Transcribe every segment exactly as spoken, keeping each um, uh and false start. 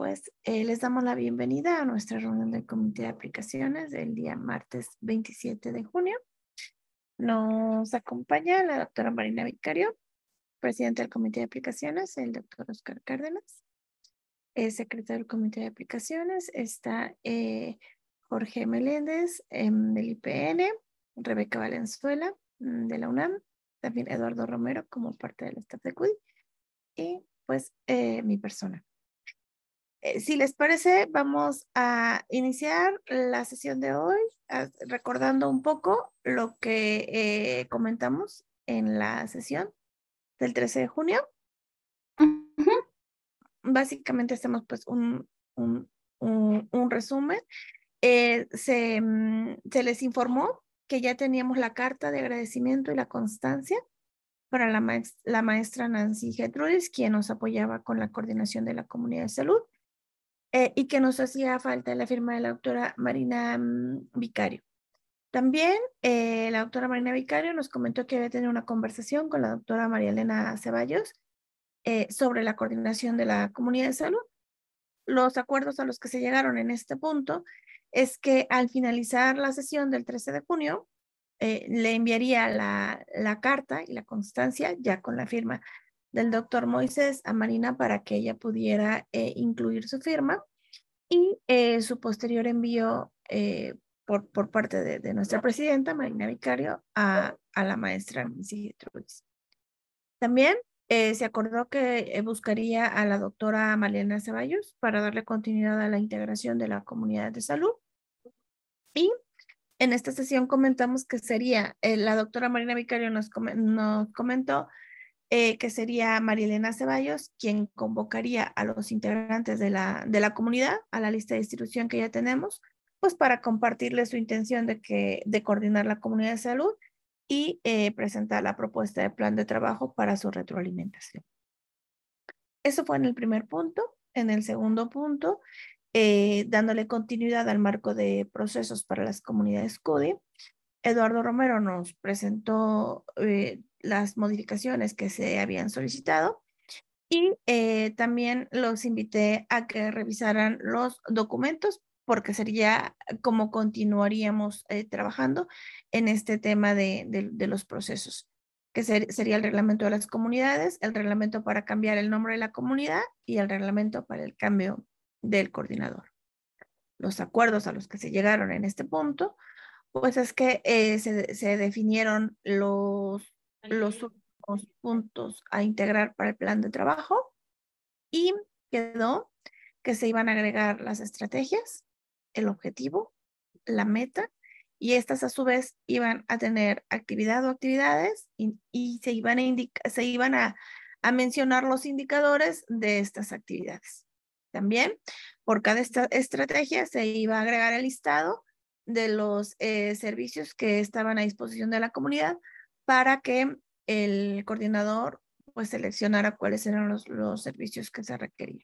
pues eh, les damos la bienvenida a nuestra reunión del Comité de Aplicaciones del día martes veintisiete de junio. Nos acompaña la doctora Marina Vicario, presidenta del Comité de Aplicaciones, el doctor Oscar Cárdenas, el secretario del Comité de Aplicaciones, está eh, Jorge Meléndez eh, del I P N, Rebeca Valenzuela mm, de la UNAM, también Eduardo Romero como parte del staff de C U D I y pues eh, mi persona. Eh, si les parece, vamos a iniciar la sesión de hoy a, recordando un poco lo que eh, comentamos en la sesión del trece de junio. Ujú. Básicamente hacemos pues un, un, un, un resumen. Eh, se, mm, se les informó que ya teníamos la carta de agradecimiento y la constancia para la, maestra, la maestra Nancy Gertrudis, quien nos apoyaba con la coordinación de la comunidad de salud. Eh, y que nos hacía falta la firma de la doctora Marina um, Vicario. También eh, la doctora Marina Vicario nos comentó que había tenido una conversación con la doctora María Elena Ceballos eh, sobre la coordinación de la comunidad de salud. Los acuerdos a los que se llegaron en este punto es que al finalizar la sesión del trece de junio, eh, le enviaría la, la carta y la constancia ya con la firma del doctor Moisés a Marina para que ella pudiera eh, incluir su firma y eh, su posterior envío eh, por, por parte de, de nuestra presidenta, Marina Vicario, a, a la maestra Nancy Gertrudis. También eh, se acordó que eh, buscaría a la doctora Malena Ceballos para darle continuidad a la integración de la comunidad de salud. Y en esta sesión comentamos que sería, eh, la doctora Marina Vicario nos, com nos comentó eh, que sería María Elena Ceballos quien convocaría a los integrantes de la, de la comunidad a la lista de distribución que ya tenemos, pues para compartirle su intención de, que, de coordinar la comunidad de salud y eh, presentar la propuesta de plan de trabajo para su retroalimentación. Eso fue en el primer punto. En el segundo punto, eh, dándole continuidad al marco de procesos para las comunidades C U D I, Eduardo Romero nos presentó eh, las modificaciones que se habían solicitado y eh, también los invité a que revisaran los documentos porque sería como continuaríamos eh, trabajando en este tema de, de, de los procesos, que ser, sería el reglamento de las comunidades, el reglamento para cambiar el nombre de la comunidad y el reglamento para el cambio del coordinador. Los acuerdos a los que se llegaron en este punto pues es que eh, se, se definieron los, los últimos puntos a integrar para el plan de trabajo y quedó que se iban a agregar las estrategias, el objetivo, la meta, y estas a su vez iban a tener actividad o actividades y, y se iban, a, indica, se iban a, a mencionar los indicadores de estas actividades. También por cada esta estrategia se iba a agregar el listado de los eh, servicios que estaban a disposición de la comunidad para que el coordinador pues seleccionara cuáles eran los, los servicios que se requerían.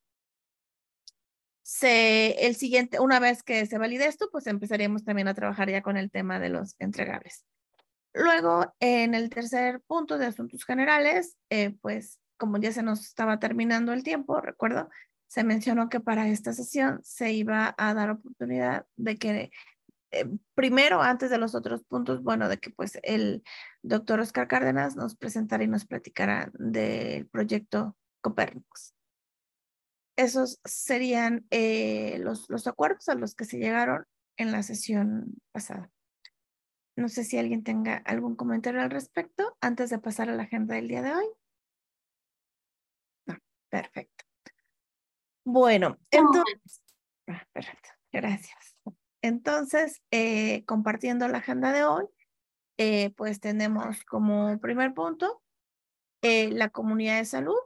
Se, el siguiente, una vez que se valide esto, pues empezaríamos también a trabajar ya con el tema de los entregables. Luego, en el tercer punto de asuntos generales, eh, pues como ya se nos estaba terminando el tiempo, recuerdo, se mencionó que para esta sesión se iba a dar oportunidad de que eh, primero, antes de los otros puntos, bueno, de que pues el doctor Oscar Cárdenas nos presentara y nos platicara del proyecto Copérnicos. Esos serían eh, los, los acuerdos a los que se llegaron en la sesión pasada. No sé si alguien tenga algún comentario al respecto antes de pasar a la agenda del día de hoy. No, perfecto. Bueno, No. entonces, ah, perfecto, gracias. Entonces, eh, compartiendo la agenda de hoy, eh, pues tenemos como primer punto eh, la comunidad de salud.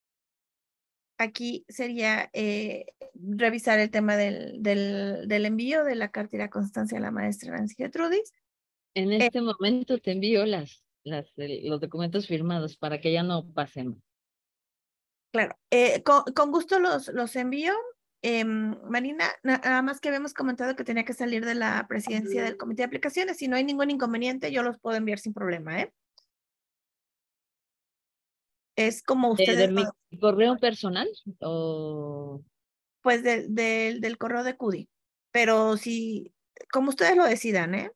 Aquí sería eh, revisar el tema del, del, del envío de la carta y la constancia de la maestra Nancy Gertrudis. En Eh, este momento te envío las, las, el- los documentos firmados para que ya no pasen. claro, eh, con, con gusto los, los envío. Eh, Marina, nada más que habíamos comentado que tenía que salir de la presidencia del comité de aplicaciones. Si no hay ningún inconveniente, yo los puedo enviar sin problema, ¿eh? Es como ¿De, de ustedes. mi correo personal o...? pues del, del, del correo de C U D I. Pero si, como ustedes lo decidan, ¿eh?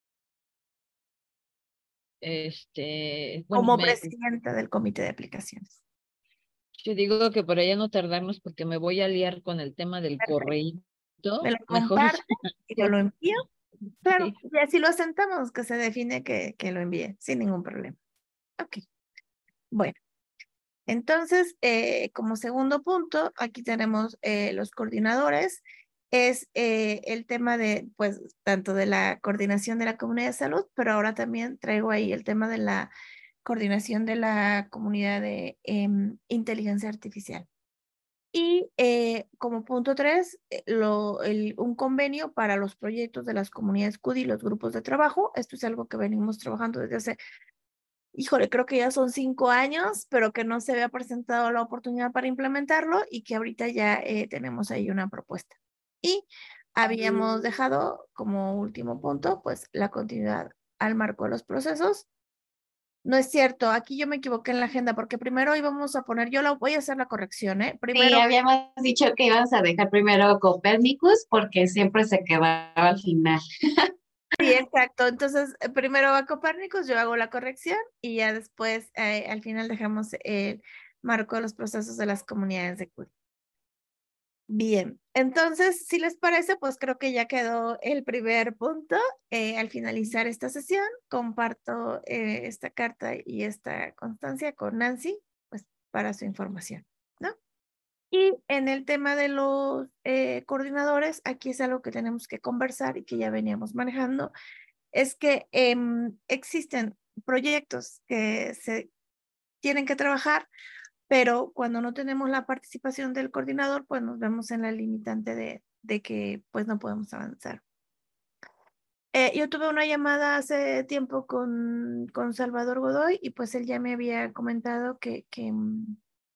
Este, bueno, Como me, presidenta del comité de aplicaciones. yo digo que por allá no tardarnos porque me voy a liar con el tema del Perfecto. Me correíto. lo Mejor comparte y yo lo envío. Claro, sí. y así lo asentamos, que se define que, que lo envíe sin ningún problema. Ok, bueno. Entonces, eh, como segundo punto, aquí tenemos eh, los coordinadores. Es eh, el tema de, pues, tanto de la coordinación de la comunidad de salud, pero ahora también traigo ahí el tema de la coordinación de la comunidad de em, inteligencia artificial. Y eh, como punto tres, eh, lo, el- un convenio para los proyectos de las comunidades C U D I y los grupos de trabajo. Esto es algo que venimos trabajando desde hace, híjole, creo que ya son cinco años, pero que no se había presentado la oportunidad para implementarlo y que ahorita ya eh, tenemos ahí una propuesta. Y habíamos dejado como último punto, pues la continuidad al marco de los procesos. No es cierto, aquí yo me equivoqué en la agenda porque primero íbamos a poner, yo la voy a hacer la corrección, ¿eh? Sí, Primero, habíamos dicho que íbamos a dejar primero Copernicus porque siempre se quedaba al final. sí, exacto. Entonces, eh, primero va Copérnicus, yo hago la corrección y ya después, eh, al final dejamos el marco de los procesos de las comunidades de C U D I. Bien, entonces, si les parece, pues creo que ya quedó el primer punto. Eh, al finalizar esta sesión, comparto eh, esta carta y esta constancia con Nancy, pues para su información, ¿no? Y en el tema de los eh, coordinadores, aquí es algo que tenemos que conversar y que ya veníamos manejando, es que em, existen proyectos que se tienen que trabajar, pero cuando no tenemos la participación del coordinador, pues nos vemos en la limitante de, de que pues no podemos avanzar. Eh, yo tuve una llamada hace tiempo con, con Salvador Godoy y pues él ya me había comentado que, que, mm,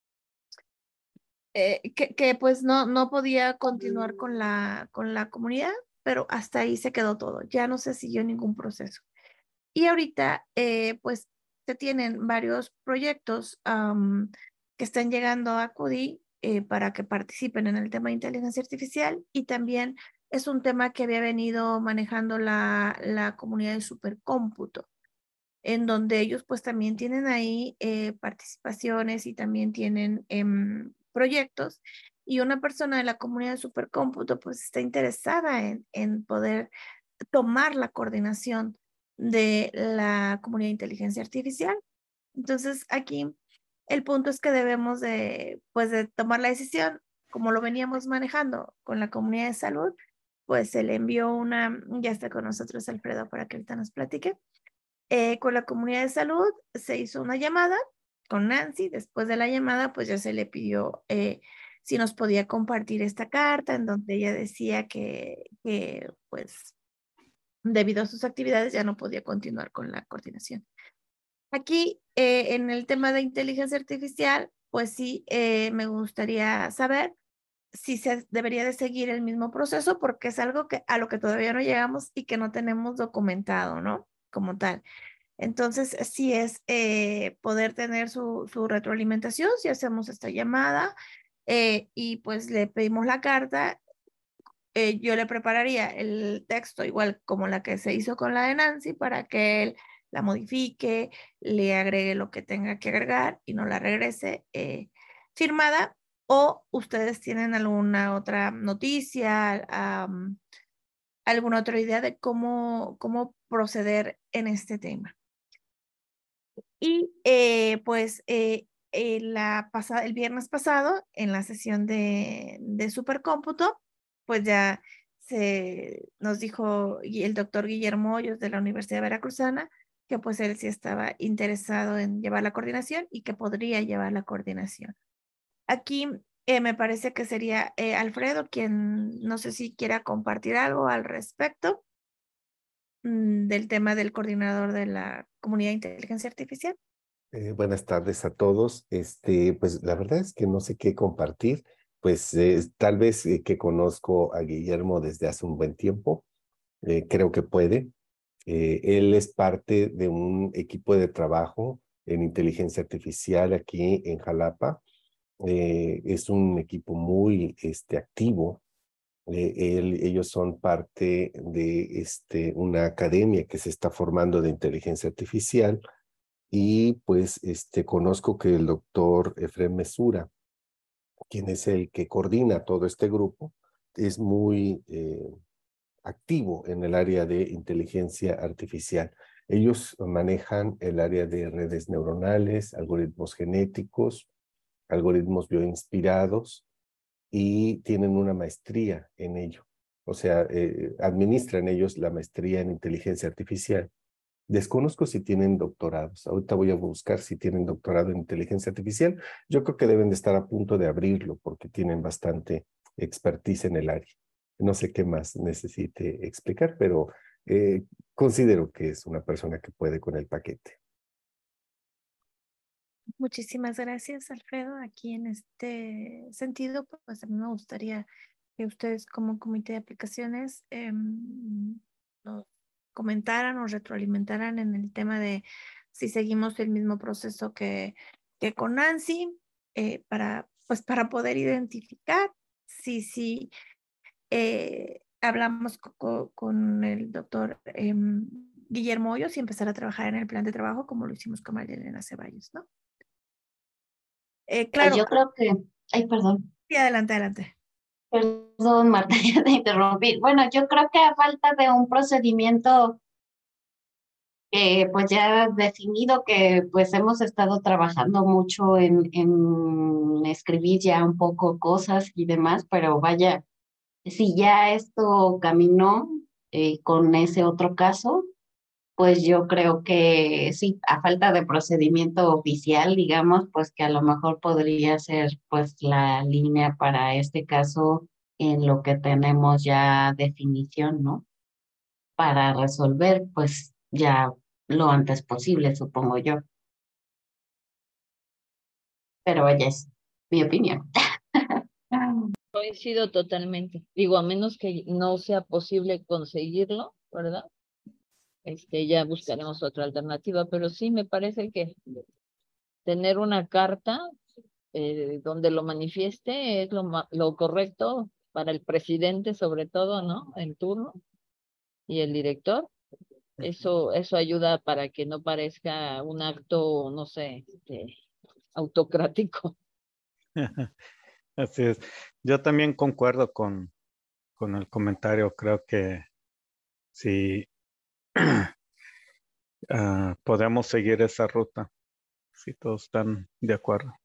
eh, que, que, pues no, no podía continuar con la, con la comunidad, pero hasta ahí se quedó todo. Ya no se siguió ningún proceso. Y ahorita, eh, pues, se tienen varios proyectos um, que están llegando a C U D I eh, para que participen en el tema de inteligencia artificial y también es un tema que había venido manejando la, la comunidad de supercómputo, en donde ellos pues también tienen ahí eh, participaciones y también tienen eh, proyectos y una persona de la comunidad de supercómputo pues está interesada en, en poder tomar la coordinación de la comunidad de inteligencia artificial. Entonces, aquí el punto es que debemos de, pues, de tomar la decisión, como lo veníamos manejando con la comunidad de salud, pues se le envió una, ya está con nosotros Alfredo para que ahorita nos platique. Eh, con la comunidad de salud se hizo una llamada con Nancy, después de la llamada, pues ya se le pidió eh, si nos podía compartir esta carta en donde ella decía que, que pues debido a sus actividades ya no podía continuar con la coordinación. Aquí, eh, en el tema de inteligencia artificial, pues sí, eh, me gustaría saber si se debería de seguir el mismo proceso, porque es algo que, a lo que todavía no llegamos y que no tenemos documentado, ¿no? Como tal. Entonces, sí es eh, poder tener su, su retroalimentación, si hacemos esta llamada eh, y pues le pedimos la carta, eh, yo le prepararía el texto igual como la que se hizo con la de Nancy para que él la modifique, le agregue lo que tenga que agregar y no la regrese eh, firmada. O ustedes tienen alguna otra noticia, um, alguna otra idea de cómo, cómo proceder en este tema. Y eh, pues eh, eh, la pasada, el viernes pasado, en la sesión de, de supercómputo, pues ya se nos dijo el doctor Guillermo Hoyos de la Universidad Veracruzana que pues él sí estaba interesado en llevar la coordinación y que podría llevar la coordinación. Aquí eh, me parece que sería eh, Alfredo quien no sé si quiera compartir algo al respecto mm, del tema del coordinador de la comunidad de inteligencia artificial. Eh, buenas tardes a todos. Este, pues la verdad es que no sé qué compartir. Pues eh, tal vez eh, que conozco a Guillermo desde hace un buen tiempo. Eh, creo que puede. Eh, él es parte de un equipo de trabajo en inteligencia artificial aquí en Jalapa. Eh, es un equipo muy este, activo. Eh, él, ellos son parte de este, una academia que se está formando de inteligencia artificial y pues este, conozco que el doctor Efrem Mesura, quien es el que coordina todo este grupo, es muy eh, activo en el área de inteligencia artificial. Ellos manejan el área de redes neuronales, algoritmos genéticos, algoritmos bioinspirados y tienen una maestría en ello. O sea, eh, administran ellos la maestría en inteligencia artificial. Desconozco si tienen doctorados. Ahorita voy a buscar si tienen doctorado en inteligencia artificial. Yo creo que deben de estar a punto de abrirlo porque tienen bastante expertise en el área. No sé qué más necesite explicar, pero eh, considero que es una persona que puede con el paquete. Muchísimas gracias, Alfredo. Aquí en este sentido, pues a mí me gustaría que ustedes como comité de aplicaciones eh, nos comentaran o retroalimentaran en el tema de si seguimos el mismo proceso que, que con Nancy, eh, para, pues para poder identificar si, si eh, hablamos co con el doctor eh, Guillermo Hoyos y empezar a trabajar en el plan de trabajo como lo hicimos con María Elena Ceballos, ¿no? Eh, Pues claro, yo creo que, ay, perdón, sí, adelante, adelante. perdón, Marta, ya te interrumpí. Bueno, yo creo que a falta de un procedimiento eh, pues ya definido que pues hemos estado trabajando mucho en, en escribir ya un poco cosas y demás, pero vaya, si ya esto caminó eh, con ese otro caso, pues yo creo que sí, a falta de procedimiento oficial, digamos, pues que a lo mejor podría ser pues la línea para este caso en lo que tenemos ya definición, ¿no? Para resolver, pues ya lo antes posible, supongo yo. Pero vaya, es mi opinión. Coincido totalmente. Digo, a menos que no sea posible conseguirlo, ¿verdad? Este, ya buscaremos otra alternativa, pero sí me parece que tener una carta eh, donde lo manifieste es lo, ma- lo correcto para el presidente, sobre todo, ¿no? En turno, y el director. Eso, eso ayuda para que no parezca un acto, no sé, este, autocrático. Así es. Yo también concuerdo con, con el comentario. Creo que si ah, podemos seguir esa ruta, si todos están de acuerdo.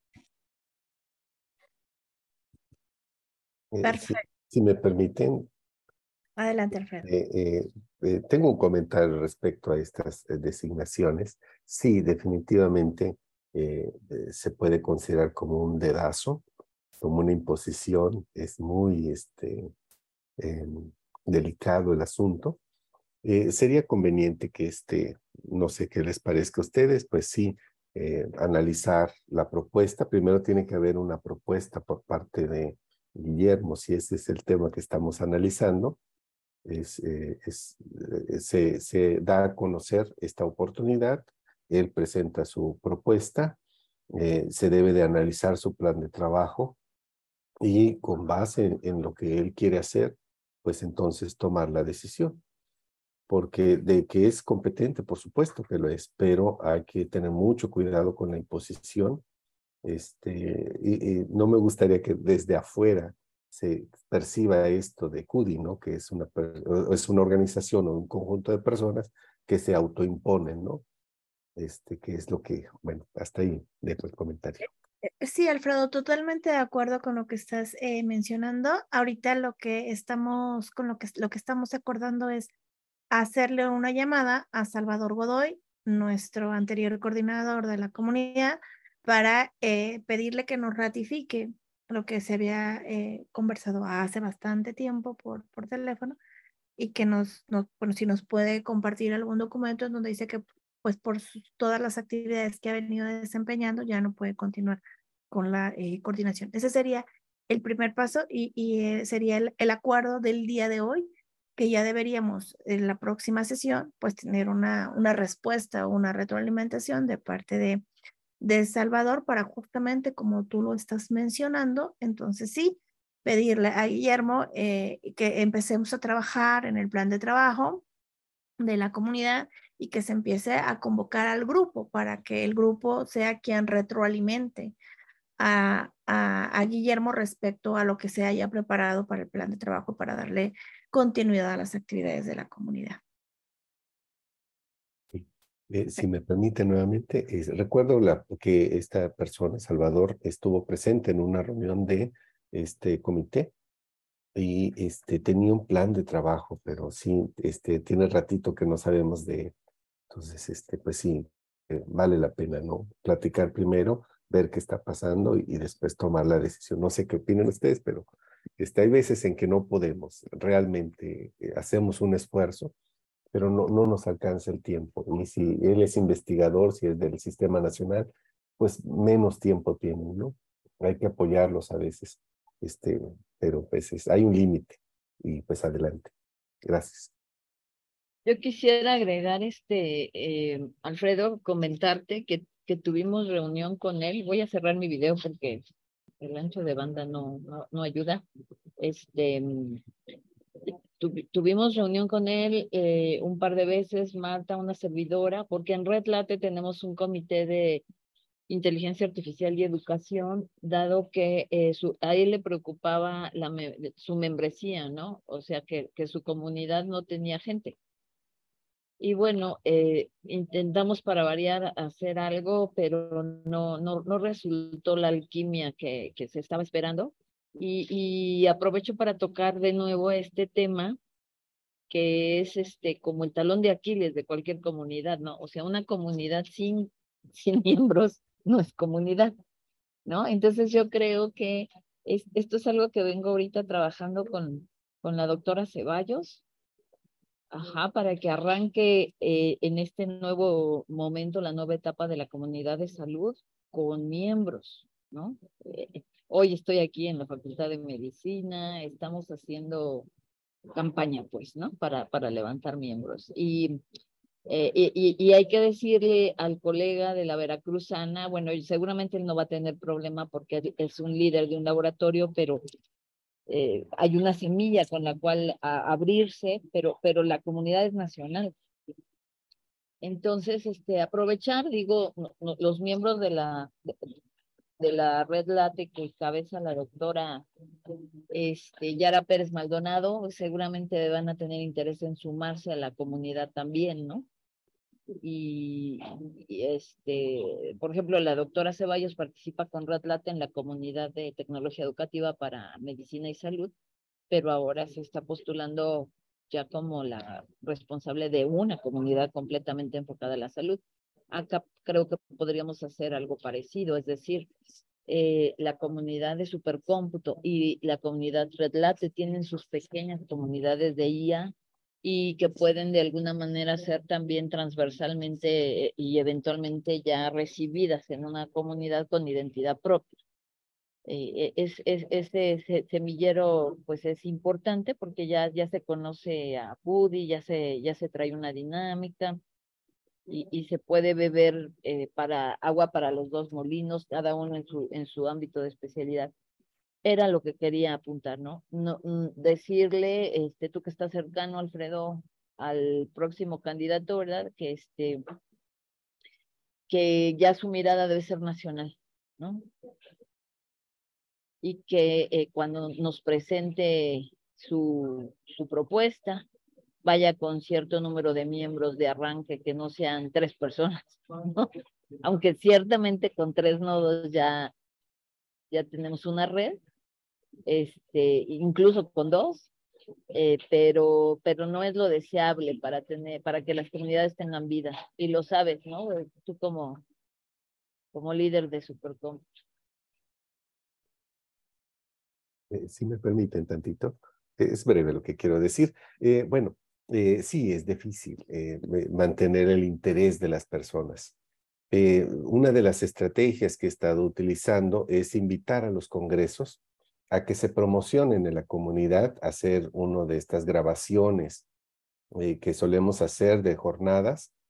Eh, si, Perfecto. si me permiten, Adelante, Alfredo. eh, eh, eh, tengo un comentario respecto a estas eh, designaciones. Sí, definitivamente eh, eh, se puede considerar como un dedazo, como una imposición. Es muy este, eh, delicado el asunto. Eh, sería conveniente que este, no sé qué les parezca a ustedes, pues sí, eh, analizar la propuesta. Primero tiene que haber una propuesta por parte de Guillermo, si ese es el tema que estamos analizando. Es, eh, es, eh, se, se da a conocer esta oportunidad, él presenta su propuesta, eh, se debe de analizar su plan de trabajo y con base en, en lo que él quiere hacer, pues entonces tomar la decisión. Porque de que es competente, por supuesto que lo es, pero hay que tener mucho cuidado con la imposición. Este, y, y no me gustaría que desde afuera se perciba esto de CUDI, ¿no? Que es una, es una organización o un conjunto de personas que se autoimponen, ¿no? Este, que es lo que, bueno, hasta ahí dejo el comentario. Sí, Alfredo, totalmente de acuerdo con lo que estás eh, mencionando. Ahorita lo que estamos, con lo que, lo que estamos acordando es hacerle una llamada a Salvador Godoy, nuestro anterior coordinador de la comunidad, para eh, pedirle que nos ratifique lo que se había eh, conversado hace bastante tiempo por, por teléfono y que nos, nos, bueno, si nos puede compartir algún documento en donde dice que pues por sus, todas las actividades que ha venido desempeñando ya no puede continuar con la eh, coordinación. Ese sería el primer paso y, y eh, sería el, el acuerdo del día de hoy, que ya deberíamos en la próxima sesión pues tener una, una respuesta o una retroalimentación de parte de de Salvador para justamente como tú lo estás mencionando. Entonces sí, pedirle a Guillermo eh, que empecemos a trabajar en el plan de trabajo de la comunidad y que se empiece a convocar al grupo para que el grupo sea quien retroalimente a, a, a Guillermo respecto a lo que se haya preparado para el plan de trabajo para darle continuidad a las actividades de la comunidad. Eh, si me permite nuevamente, eh, recuerdo la, que esta persona, Salvador, estuvo presente en una reunión de este comité y este, tenía un plan de trabajo, pero sí, este, tiene ratito que no sabemos de él. Entonces, este, pues sí, eh, vale la pena, ¿no? Platicar primero, ver qué está pasando y, y después tomar la decisión. No sé qué opinan ustedes, pero este, hay veces en que no podemos, realmente eh, hacemos un esfuerzo, pero no, no nos alcanza el tiempo. Y si él es investigador, si es del Sistema Nacional, pues menos tiempo tienen, ¿no? Hay que apoyarlos a veces, este, pero pues es, hay un límite y pues adelante. Gracias. Yo quisiera agregar, este, eh, Alfredo, comentarte que, que tuvimos reunión con él. Voy a cerrar mi video porque el ancho de banda no, no, no ayuda. Este, tu, tuvimos reunión con él eh, un par de veces, Marta, una servidora, porque en Red Late tenemos un comité de inteligencia artificial y educación, dado que eh, su, a él le preocupaba la me, su membresía, ¿no? O sea, que, que su comunidad no tenía gente. Y bueno, eh, intentamos para variar hacer algo, pero no, no, no resultó la alquimia que, que se estaba esperando. Y, y aprovecho para tocar de nuevo este tema, que es este como el talón de Aquiles de cualquier comunidad, ¿no? O sea, una comunidad sin, sin miembros no es comunidad, ¿no? Entonces yo creo que es, esto es algo que vengo ahorita trabajando con, con la doctora Ceballos. Ajá, para que arranque eh, en este nuevo momento, la nueva etapa de la comunidad de salud con miembros, ¿no? Eh, hoy estoy aquí en la Facultad de Medicina, estamos haciendo campaña, pues, ¿no? Para, para levantar miembros. Y, eh, y, y hay que decirle al colega de la Veracruzana, bueno, seguramente él no va a tener problema porque es un líder de un laboratorio, pero Eh, hay una semilla con la cual a, abrirse, pero, pero la comunidad es nacional. Entonces, este, aprovechar, digo, no, no, los miembros de la, de, de la Red Late que cabeza la doctora este, Yara Pérez Maldonado, seguramente van a tener interés en sumarse a la comunidad también, ¿no? Y, y este, por ejemplo, la doctora Ceballos participa con Red Late en la comunidad de tecnología educativa para medicina y salud, pero ahora se está postulando ya como la responsable de una comunidad completamente enfocada a la salud. Acá creo que podríamos hacer algo parecido, es decir, eh, la comunidad de supercómputo y la comunidad Red Late tienen sus pequeñas comunidades de I A y que pueden de alguna manera ser también transversalmente eh, y eventualmente ya recibidas en una comunidad con identidad propia. Eh, es, es, ese semillero pues es importante porque ya, ya se conoce a Pudi, ya se, ya se trae una dinámica y, y se puede beber eh, para agua para los dos molinos, cada uno en su, en su ámbito de especialidad. Era lo que quería apuntar, ¿no? no decirle, este, tú que estás cercano, Alfredo, al próximo candidato, ¿verdad? Que, este, que ya su mirada debe ser nacional, ¿no? Y que eh, cuando nos presente su, su propuesta, vaya con cierto número de miembros de arranque, que no sean tres personas, ¿no? Aunque ciertamente con tres nodos ya, ya tenemos una red, este, incluso con dos, eh, pero, pero no es lo deseable para, tener, para que las comunidades tengan vida, y lo sabes, ¿no? Tú como, como líder de Supercom. Eh, si me permiten tantito, eh, es breve lo que quiero decir. Eh, bueno, eh, sí, es difícil eh, mantener el interés de las personas. Eh, una de las estrategias que he estado utilizando es invitar a los congresos a que se promocionen en la comunidad, hacer una de estas grabaciones eh, que solemos hacer de jornadas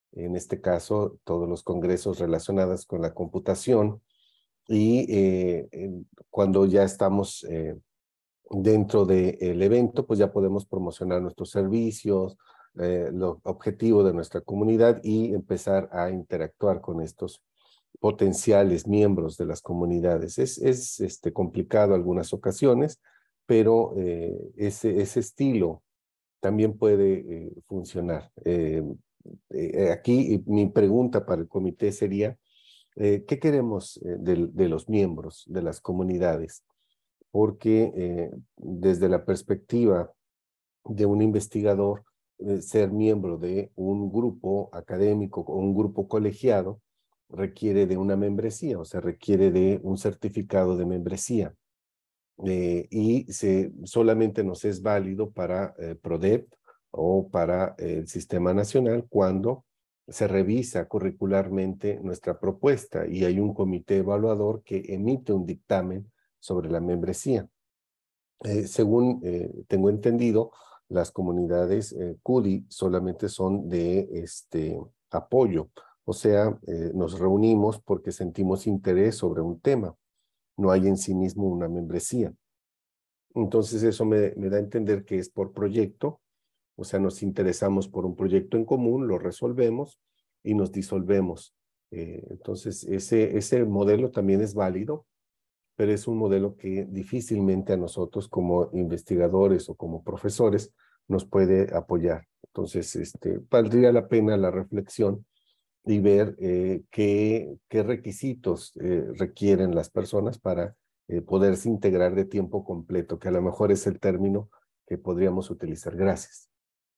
en este caso, todos los congresos relacionados con la computación, y eh, cuando ya estamos eh, dentro del evento, pues ya podemos promocionar nuestros servicios, eh, los objetivos de nuestra comunidad y empezar a interactuar con estos potenciales miembros de las comunidades. Es, es este, complicado algunas ocasiones, pero eh, ese, ese estilo también puede eh, funcionar. Eh, eh, aquí mi pregunta para el comité sería, eh, ¿qué queremos eh, de, de los miembros de las comunidades? Porque eh, desde la perspectiva de un investigador, eh, ser miembro de un grupo académico o un grupo colegiado requiere de una membresía, o sea, requiere de un certificado de membresía. Eh, y se, solamente nos es válido para eh, PRODEP o para eh, el Sistema Nacional cuando se revisa curricularmente nuestra propuesta y hay un comité evaluador que emite un dictamen sobre la membresía. Eh, según eh, tengo entendido, las comunidades eh, C U D I solamente son de este apoyo, o sea, eh, nos reunimos porque sentimos interés sobre un tema, no hay en sí mismo una membresía. Entonces eso me, me da a entender que es por proyecto, o sea, nos interesamos por un proyecto en común, lo resolvemos y nos disolvemos. Eh, entonces ese, ese modelo también es válido, pero es un modelo que difícilmente a nosotros como investigadores o como profesores nos puede apoyar. Entonces, este, valdría la pena la reflexión y ver eh, qué, qué requisitos eh, requieren las personas para eh, poderse integrar de tiempo completo, que a lo mejor es el término que podríamos utilizar. Gracias.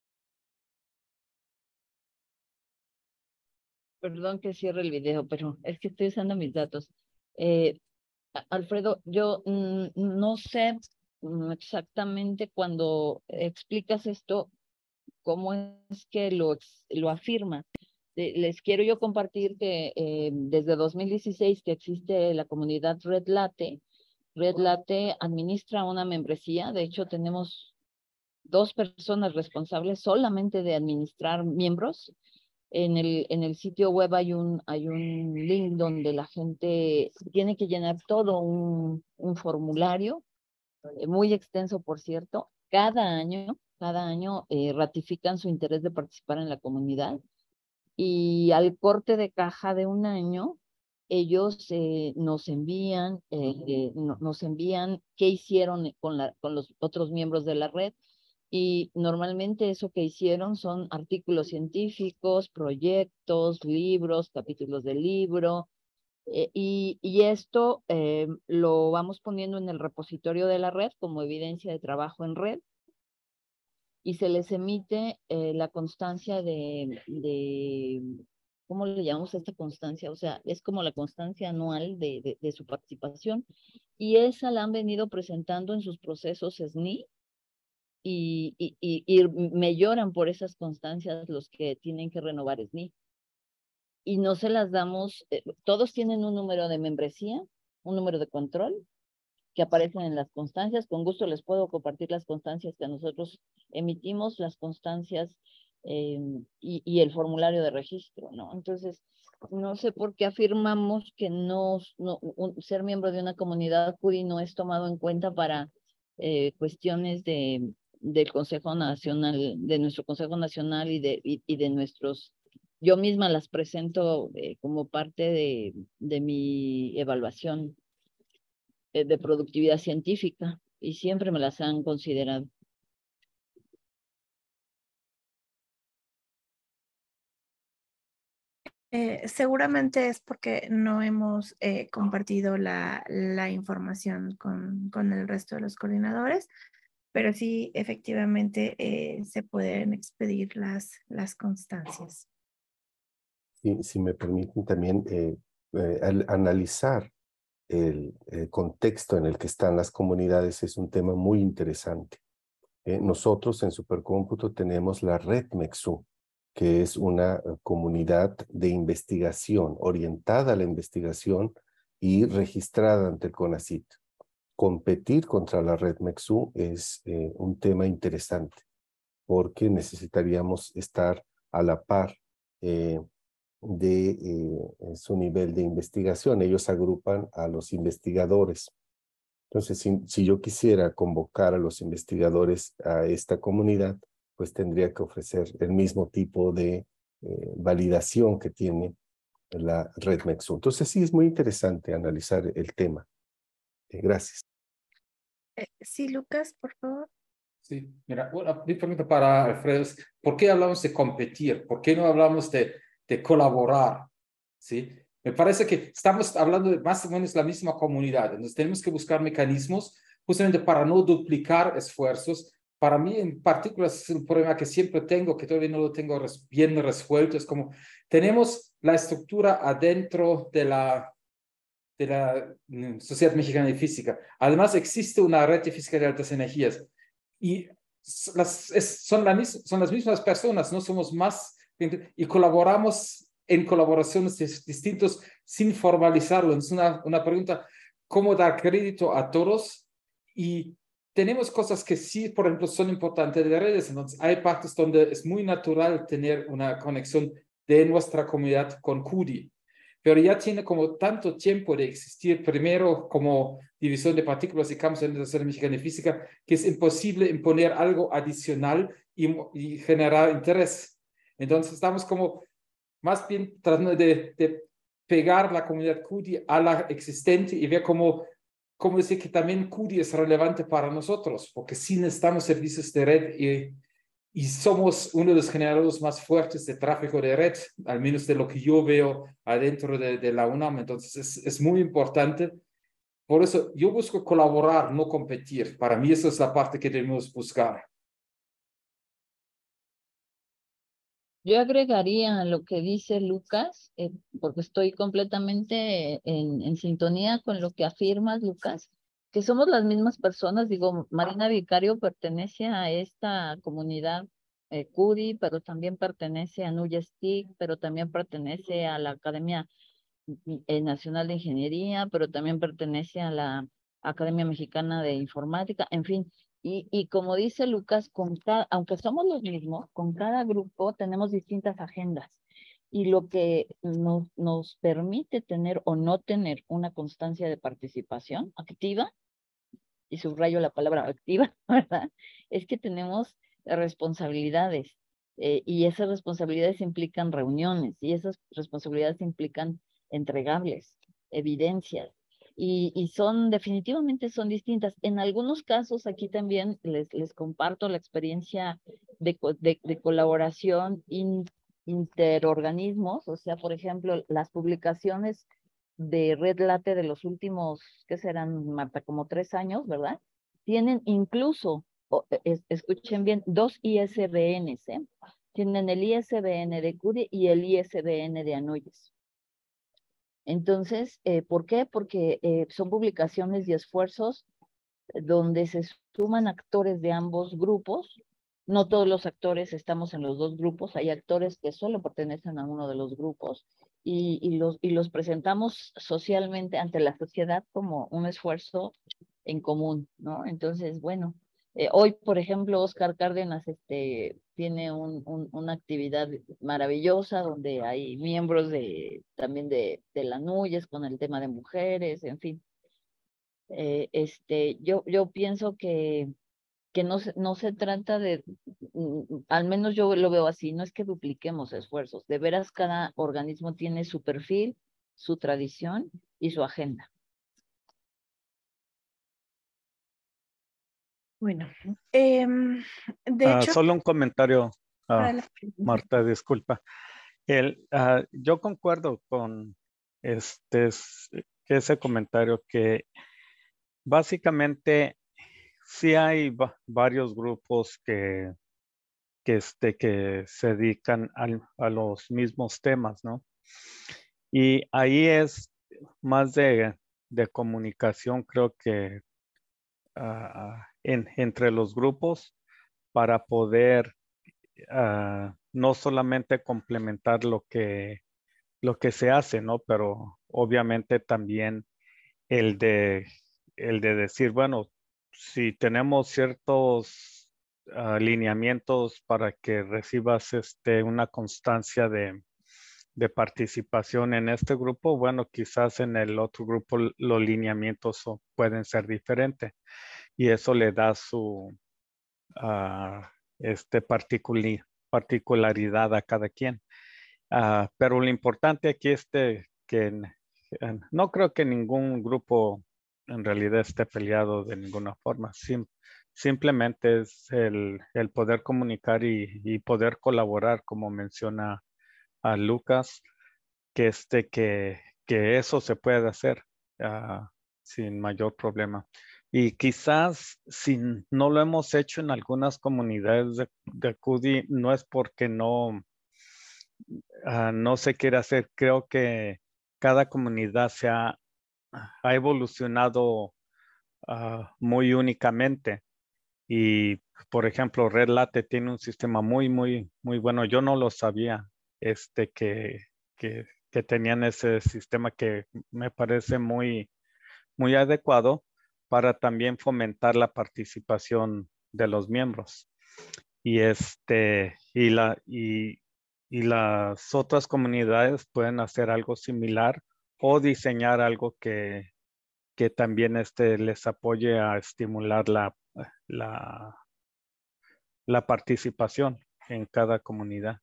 Perdón que cierre el video, pero es que estoy usando mis datos. Eh, Alfredo, yo mm, no sé mm, exactamente cuando explicas esto, cómo es que lo, lo afirmas. Eh, les quiero yo compartir que eh, desde dos mil dieciséis que existe la comunidad Red Latte, Red Latte administra una membresía. De hecho, tenemos dos personas responsables solamente de administrar miembros. En el, en el sitio web hay un, hay un link donde la gente tiene que llenar todo un, un formulario, eh, muy extenso, por cierto. Cada año, cada año eh, ratifican su interés de participar en la comunidad y al corte de caja de un año, ellos eh, nos envían, eh, eh, no, nos envían qué hicieron con, la, con los otros miembros de la red. Y normalmente eso que hicieron son artículos científicos, proyectos, libros, capítulos del libro, eh, y, y esto eh, lo vamos poniendo en el repositorio de la red como evidencia de trabajo en red, y se les emite eh, la constancia de, de, ¿cómo le llamamos a esta constancia? O sea, es como la constancia anual de, de, de su participación, y esa la han venido presentando en sus procesos S N I. Y, y, y, y me lloran por esas constancias los que tienen que renovar S N I. Y no se las damos, eh, todos tienen un número de membresía, un número de control, que aparecen en las constancias. Con gusto les puedo compartir las constancias que nosotros emitimos, las constancias eh, y, y el formulario de registro, ¿no? Entonces, no sé por qué afirmamos que no, no un, ser miembro de una comunidad C U D I no es tomado en cuenta para eh, cuestiones de del Consejo Nacional, de nuestro Consejo Nacional y de, y, y de nuestros, yo misma las presento eh, como parte de, de mi evaluación eh, de productividad científica, y siempre me las han considerado. Eh, seguramente es porque no hemos eh, compartido la, la información con, con el resto de los coordinadores, pero sí, efectivamente, eh, se pueden expedir las, las constancias. Si, si me permiten también eh, eh, al analizar el, el contexto en el que están las comunidades es un tema muy interesante. Eh, nosotros en Supercómputo tenemos la red MEXU, que es una uh, comunidad de investigación orientada a la investigación y registrada ante el CONACYT. Competir contra la red MEXU es eh, un tema interesante porque necesitaríamos estar a la par eh, de eh, su nivel de investigación. Ellos agrupan a los investigadores. Entonces, si, si yo quisiera convocar a los investigadores a esta comunidad, pues tendría que ofrecer el mismo tipo de eh, validación que tiene la red MEXU. Entonces, sí, es muy interesante analizar el tema. Eh, gracias. Eh, sí, Lucas, por favor. Sí, mira, una mi pregunta para Alfredo es, ¿por qué hablamos de competir? ¿Por qué no hablamos de, de colaborar? ¿Sí? Me parece que estamos hablando de más o menos la misma comunidad, entonces tenemos que buscar mecanismos justamente para no duplicar esfuerzos. Para mí en particular es un problema que siempre tengo, que todavía no lo tengo res, bien resuelto, es como tenemos la estructura adentro de la de la Sociedad Mexicana de Física. Además, existe una red de física de altas energías y las, es, son, la, son las mismas personas, no somos más, y colaboramos en colaboraciones distintas sin formalizarlo. Es una, una pregunta, ¿cómo dar crédito a todos? Y tenemos cosas que sí, por ejemplo, son importantes de redes. Entonces, hay partes donde es muy natural tener una conexión de nuestra comunidad con C U D I, pero ya tiene como tanto tiempo de existir, primero como división de partículas y campos en la Sociedad Mexicana de Física, que es imposible imponer algo adicional y, y generar interés. Entonces estamos como más bien tratando de, de pegar la comunidad C U D I a la existente y ver cómo, cómo decir que también C U D I es relevante para nosotros, porque sí necesitamos servicios de red y Y somos uno de los generadores más fuertes de tráfico de red, al menos de lo que yo veo adentro de, de la UNAM. Entonces, es, es muy importante. Por eso, yo busco colaborar, no competir. Para mí, esa es la parte que debemos buscar. Yo agregaría a lo que dice Lucas, eh, porque estoy completamente en, en sintonía con lo que afirmas, Lucas, que somos las mismas personas. Digo, Marina Vicario pertenece a esta comunidad eh, C U D I, pero también pertenece a NUYESTIC, pero también pertenece a la Academia eh, Nacional de Ingeniería, pero también pertenece a la Academia Mexicana de Informática, en fin. Y, y como dice Lucas, con cada, aunque somos los mismos, con cada grupo tenemos distintas agendas. Y lo que nos, nos permite tener o no tener una constancia de participación activa, y subrayo la palabra activa, ¿verdad? Es que tenemos responsabilidades. Eh, y esas responsabilidades implican reuniones, y esas responsabilidades implican entregables, evidencias, y, y son, definitivamente son distintas. En algunos casos, aquí también les, les comparto la experiencia de, de, de colaboración in, interorganismos, o sea, por ejemplo, las publicaciones de Red Late de los últimos, ¿qué serán, Marta? Como tres años, ¿verdad? Tienen incluso, oh, es, escuchen bien, dos I S B Ns, ¿eh? Tienen el I S B N de C U D I y el I S B N de ANUYES. Entonces, eh, ¿por qué? Porque eh, son publicaciones y esfuerzos donde se suman actores de ambos grupos. No todos los actores estamos en los dos grupos, hay actores que solo pertenecen a uno de los grupos y, y, los, y los presentamos socialmente ante la sociedad como un esfuerzo en común, ¿no? Entonces, bueno, eh, hoy, por ejemplo, Oscar Cárdenas este, tiene un, un, una actividad maravillosa donde hay miembros de, también de, de la NUYES con el tema de mujeres, en fin. Eh, este, yo, yo pienso que, que no, se, no se trata de, mm, al menos yo lo veo así, no es que dupliquemos esfuerzos, de veras cada organismo tiene su perfil, su tradición y su agenda. Bueno, eh, de Uh, hecho, solo un comentario, uh, para la... Marta, disculpa. El, uh, yo concuerdo con este, ese comentario que básicamente sí hay va varios grupos que, que, este, que se dedican al, a los mismos temas, ¿no? Y ahí es más de, de comunicación, creo que uh, en, entre los grupos para poder uh, no solamente complementar lo que, lo que se hace, ¿no? Pero obviamente también el de, el de decir, bueno, si tenemos ciertos uh, lineamientos para que recibas este, una constancia de, de participación en este grupo, bueno, quizás en el otro grupo los lineamientos son, pueden ser diferentes y eso le da su uh, este particuli particularidad a cada quien. Uh, pero lo importante aquí es que en, en, no creo que ningún grupo en realidad esté peleado de ninguna forma. Sim, simplemente es el, el poder comunicar y, y poder colaborar, como menciona a Lucas, que, este, que, que eso se puede hacer uh, sin mayor problema. Y quizás si no lo hemos hecho en algunas comunidades de, de C U D I, no es porque no, uh, no se quiere hacer. Creo que cada comunidad se ha, ha evolucionado uh, muy únicamente. Y, por ejemplo, Red Latte tiene un sistema muy, muy, muy bueno. Yo no lo sabía, este, que, que, que tenían ese sistema que me parece muy, muy adecuado para también fomentar la participación de los miembros. Y, este, y, la, y, y las otras comunidades pueden hacer algo similar o diseñar algo que, que también este, les apoye a estimular la, la, la participación en cada comunidad.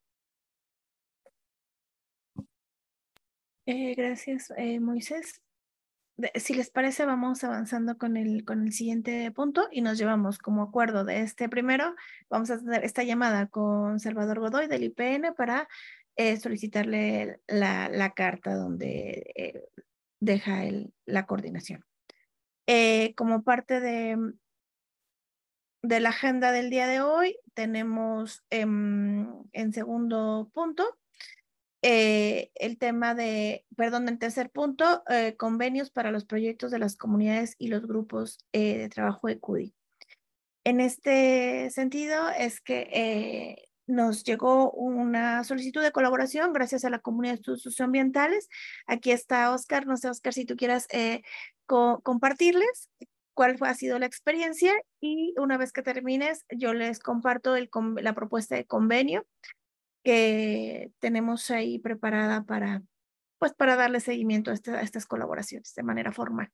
Eh, gracias, eh, Moisés. De, si les parece, vamos avanzando con el, con el siguiente punto y nos llevamos como acuerdo de este primero. Vamos a tener esta llamada con Salvador Godoy del I P N para eh, solicitarle la, la carta donde eh, deja el, la coordinación. Eh, como parte de, de la agenda del día de hoy, tenemos eh, en segundo punto Eh, el tema de, perdón, el tercer punto, eh, convenios para los proyectos de las comunidades y los grupos eh, de trabajo de C U D I. En este sentido es que eh, nos llegó una solicitud de colaboración gracias a la comunidad de estudios socioambientales. Aquí está Oscar, no sé, Oscar, si tú quieras eh, co compartirles cuál fue, ha sido la experiencia y una vez que termines yo les comparto el, la propuesta de convenio que tenemos ahí preparada para, pues, para darle seguimiento a, este, a estas colaboraciones de manera formal.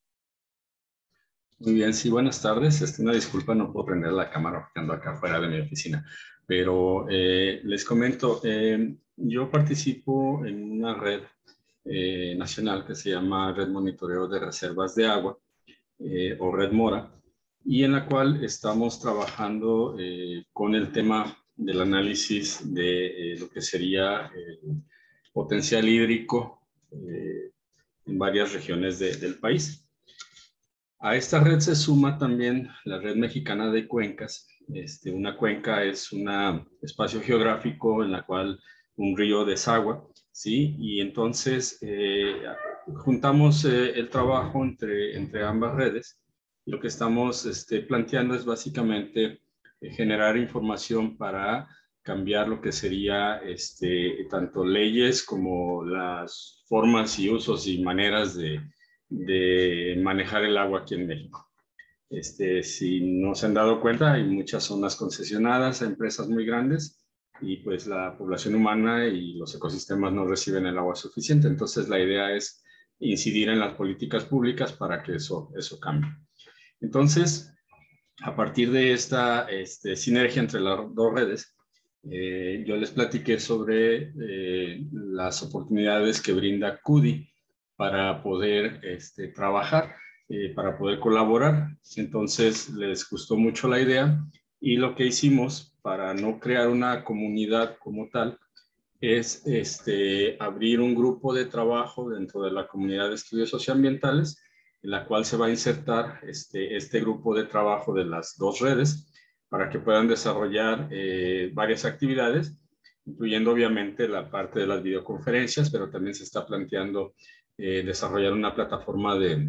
Muy bien, sí, buenas tardes. Este, una disculpa, no puedo prender la cámara porque ando acá fuera de mi oficina, pero eh, les comento, eh, yo participo en una red eh, nacional que se llama Red Monitoreo de Reservas de Agua, eh, o Red Mora, y en la cual estamos trabajando eh, con el tema del análisis de eh, lo que sería el potencial hídrico eh, en varias regiones de, del país. A esta red se suma también la Red Mexicana de Cuencas. Este, una cuenca es un espacio geográfico en la cual un río desagua, ¿sí? Y entonces eh, juntamos eh, el trabajo entre, entre ambas redes. Lo que estamos este, planteando es básicamente eh, generar información para cambiar lo que sería este, tanto leyes como las formas y usos y maneras de, de manejar el agua aquí en México. Este, si no se han dado cuenta, hay muchas zonas concesionadas a empresas muy grandes y pues la población humana y los ecosistemas no reciben el agua suficiente. Entonces la idea es incidir en las políticas públicas para que eso, eso cambie. Entonces, a partir de esta este, sinergia entre las dos redes, eh, yo les platiqué sobre eh, las oportunidades que brinda C U D I para poder este, trabajar, eh, para poder colaborar. Entonces les gustó mucho la idea y lo que hicimos para no crear una comunidad como tal es este, abrir un grupo de trabajo dentro de la comunidad de estudios socioambientales en la cual se va a insertar este, este grupo de trabajo de las dos redes para que puedan desarrollar eh, varias actividades, incluyendo obviamente la parte de las videoconferencias, pero también se está planteando eh, desarrollar una plataforma de,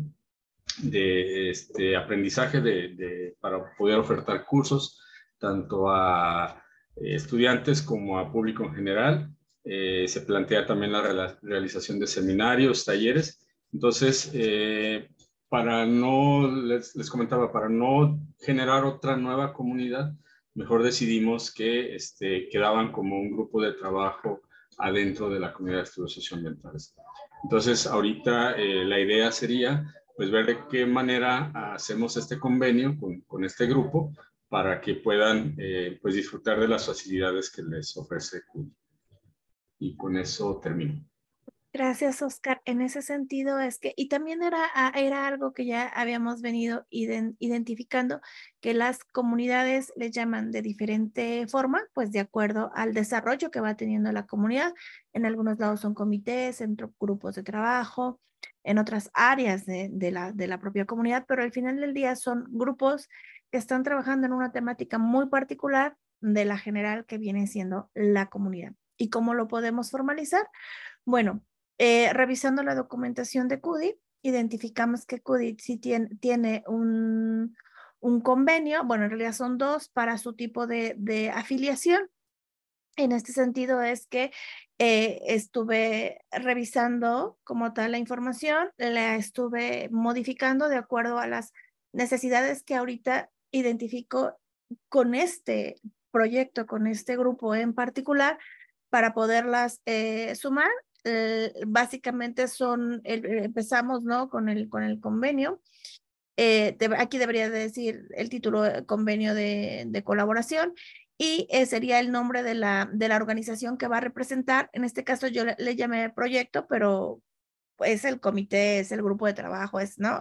de este, aprendizaje de, de, para poder ofertar cursos tanto a eh, estudiantes como a público en general. Eh, se plantea también la realización de seminarios, talleres. Entonces, eh, para no, les, les comentaba, para no generar otra nueva comunidad, mejor decidimos que este, quedaban como un grupo de trabajo adentro de la comunidad de estudios socioambientales. Entonces, ahorita eh, la idea sería pues ver de qué manera hacemos este convenio con, con este grupo para que puedan eh, pues disfrutar de las facilidades que les ofrece C U D I. Y con eso termino. Gracias, Oscar. En ese sentido es que, y también era, era algo que ya habíamos venido ident identificando, que las comunidades le llaman de diferente forma, pues de acuerdo al desarrollo que va teniendo la comunidad. En algunos lados son comités, en grupos de trabajo, en otras áreas de, de, la, de la propia comunidad, pero al final del día son grupos que están trabajando en una temática muy particular de la general que viene siendo la comunidad. ¿Y cómo lo podemos formalizar? Bueno, Eh, revisando la documentación de C U D I, identificamos que C U D I sí tiene, tiene un, un convenio, bueno, en realidad son dos para su tipo de, de afiliación. En este sentido es que eh, estuve revisando como tal la información, la estuve modificando de acuerdo a las necesidades que ahorita identifico con este proyecto, con este grupo en particular, para poderlas eh, sumar. Eh, básicamente son, el, empezamos, ¿no? Con el, con el convenio. Eh, de, aquí debería de decir el título de convenio de, de colaboración y eh, sería el nombre de la, de la organización que va a representar. En este caso yo le, le llamé proyecto, pero es el comité, es el grupo de trabajo, es, ¿no?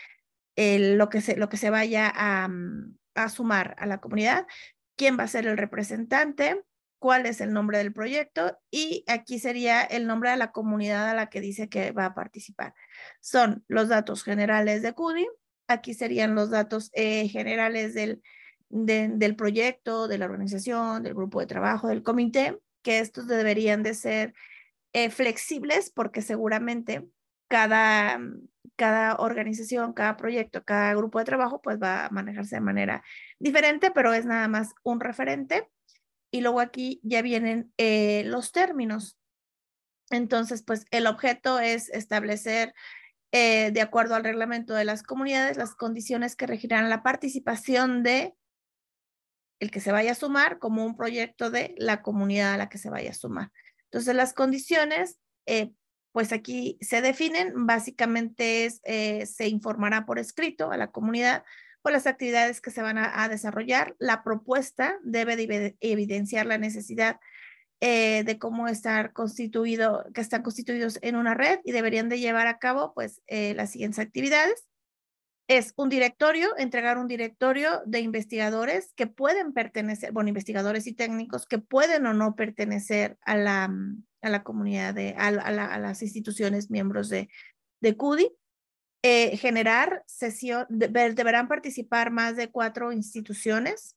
El, lo, que se, lo que se vaya a, a sumar a la comunidad. ¿Quién va a ser el representante? ¿Cuál es el nombre del proyecto? Y aquí sería el nombre de la comunidad a la que dice que va a participar. Son los datos generales de C U D I. Aquí serían los datos eh, generales del, de, del proyecto, de la organización, del grupo de trabajo, del comité, que estos deberían de ser eh, flexibles porque seguramente cada, cada organización, cada proyecto, cada grupo de trabajo pues va a manejarse de manera diferente, pero es nada más un referente. Y luego aquí ya vienen eh, los términos. Entonces, pues el objeto es establecer, eh, de acuerdo al reglamento de las comunidades, las condiciones que regirán la participación de el que se vaya a sumar como un proyecto de la comunidad a la que se vaya a sumar. Entonces, las condiciones, eh, pues aquí se definen, básicamente es, eh, se informará por escrito a la comunidad por las actividades que se van a, a desarrollar. La propuesta debe de evidenciar la necesidad eh, de cómo estar constituido, que están constituidos en una red y deberían de llevar a cabo pues eh, las siguientes actividades. Es un directorio, entregar un directorio de investigadores que pueden pertenecer, bueno, investigadores y técnicos que pueden o no pertenecer a la, a la comunidad, de, a, a, la, a las instituciones miembros de, de C U D I. Eh, generar sesión, de, deberán participar más de cuatro instituciones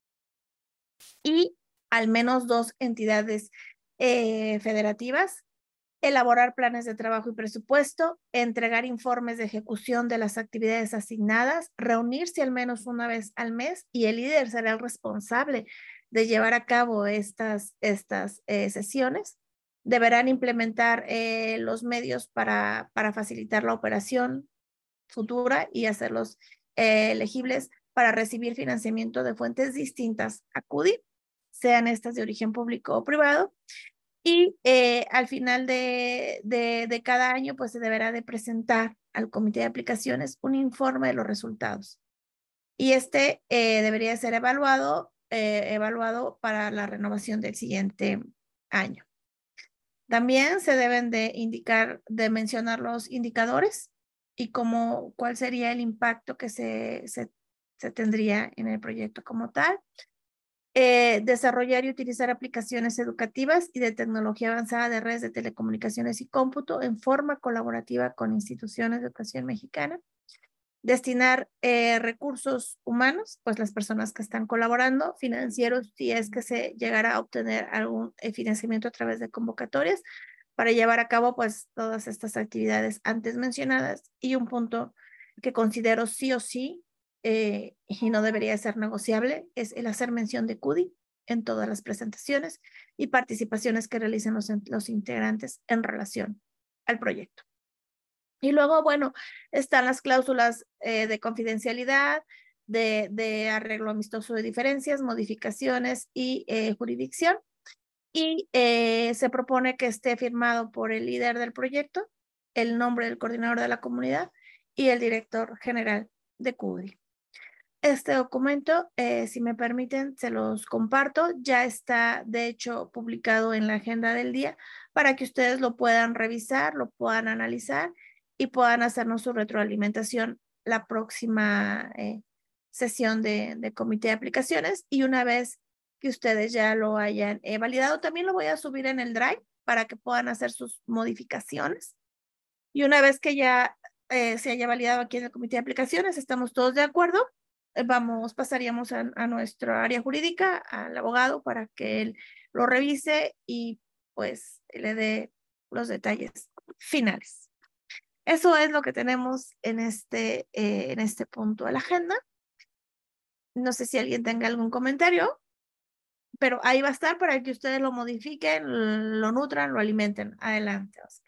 y al menos dos entidades eh, federativas. Elaborar planes de trabajo y presupuesto, entregar informes de ejecución de las actividades asignadas, reunirse al menos una vez al mes y el líder será el responsable de llevar a cabo estas, estas eh, sesiones. Deberán implementar eh, los medios para, para facilitar la operación futura y hacerlos eh, elegibles para recibir financiamiento de fuentes distintas a C U D I, sean estas de origen público o privado. Y eh, al final de, de, de cada año, pues se deberá de presentar al comité de aplicaciones un informe de los resultados. Y este eh, debería ser evaluado, eh, evaluado para la renovación del siguiente año. También se deben de indicar, de mencionar los indicadores y cómo, cuál sería el impacto que se, se, se tendría en el proyecto como tal. Eh, desarrollar y utilizar aplicaciones educativas y de tecnología avanzada de redes de telecomunicaciones y cómputo en forma colaborativa con instituciones de educación mexicana. Destinar eh, recursos humanos, pues las personas que están colaborando, financieros, si es que se llegara a obtener algún eh, financiamiento a través de convocatorias para llevar a cabo pues todas estas actividades antes mencionadas. Y un punto que considero sí o sí Eh, y no debería ser negociable, es el hacer mención de C U D I en todas las presentaciones y participaciones que realicen los, los integrantes en relación al proyecto. Y luego, bueno, están las cláusulas eh, de confidencialidad, de, de arreglo amistoso de diferencias, modificaciones y eh, jurisdicción. y eh, se propone que esté firmado por el líder del proyecto, el nombre del coordinador de la comunidad y el director general de C U D I. Este documento, eh, si me permiten, se los comparto. Ya está, de hecho, publicado en la agenda del día para que ustedes lo puedan revisar, lo puedan analizar y puedan hacernos su retroalimentación la próxima eh, sesión de, de comité de aplicaciones. Y una vez que ustedes ya lo hayan eh, validado, también lo voy a subir en el Drive para que puedan hacer sus modificaciones. Y una vez que ya eh, se haya validado aquí en el comité de aplicaciones, estamos todos de acuerdo, vamos, pasaríamos a, a nuestra área jurídica, al abogado, para que él lo revise y pues le dé los detalles finales. Eso es lo que tenemos en este, eh, en este punto de la agenda. No sé si alguien tenga algún comentario, pero ahí va a estar para que ustedes lo modifiquen, lo nutran, lo alimenten. Adelante, Oscar.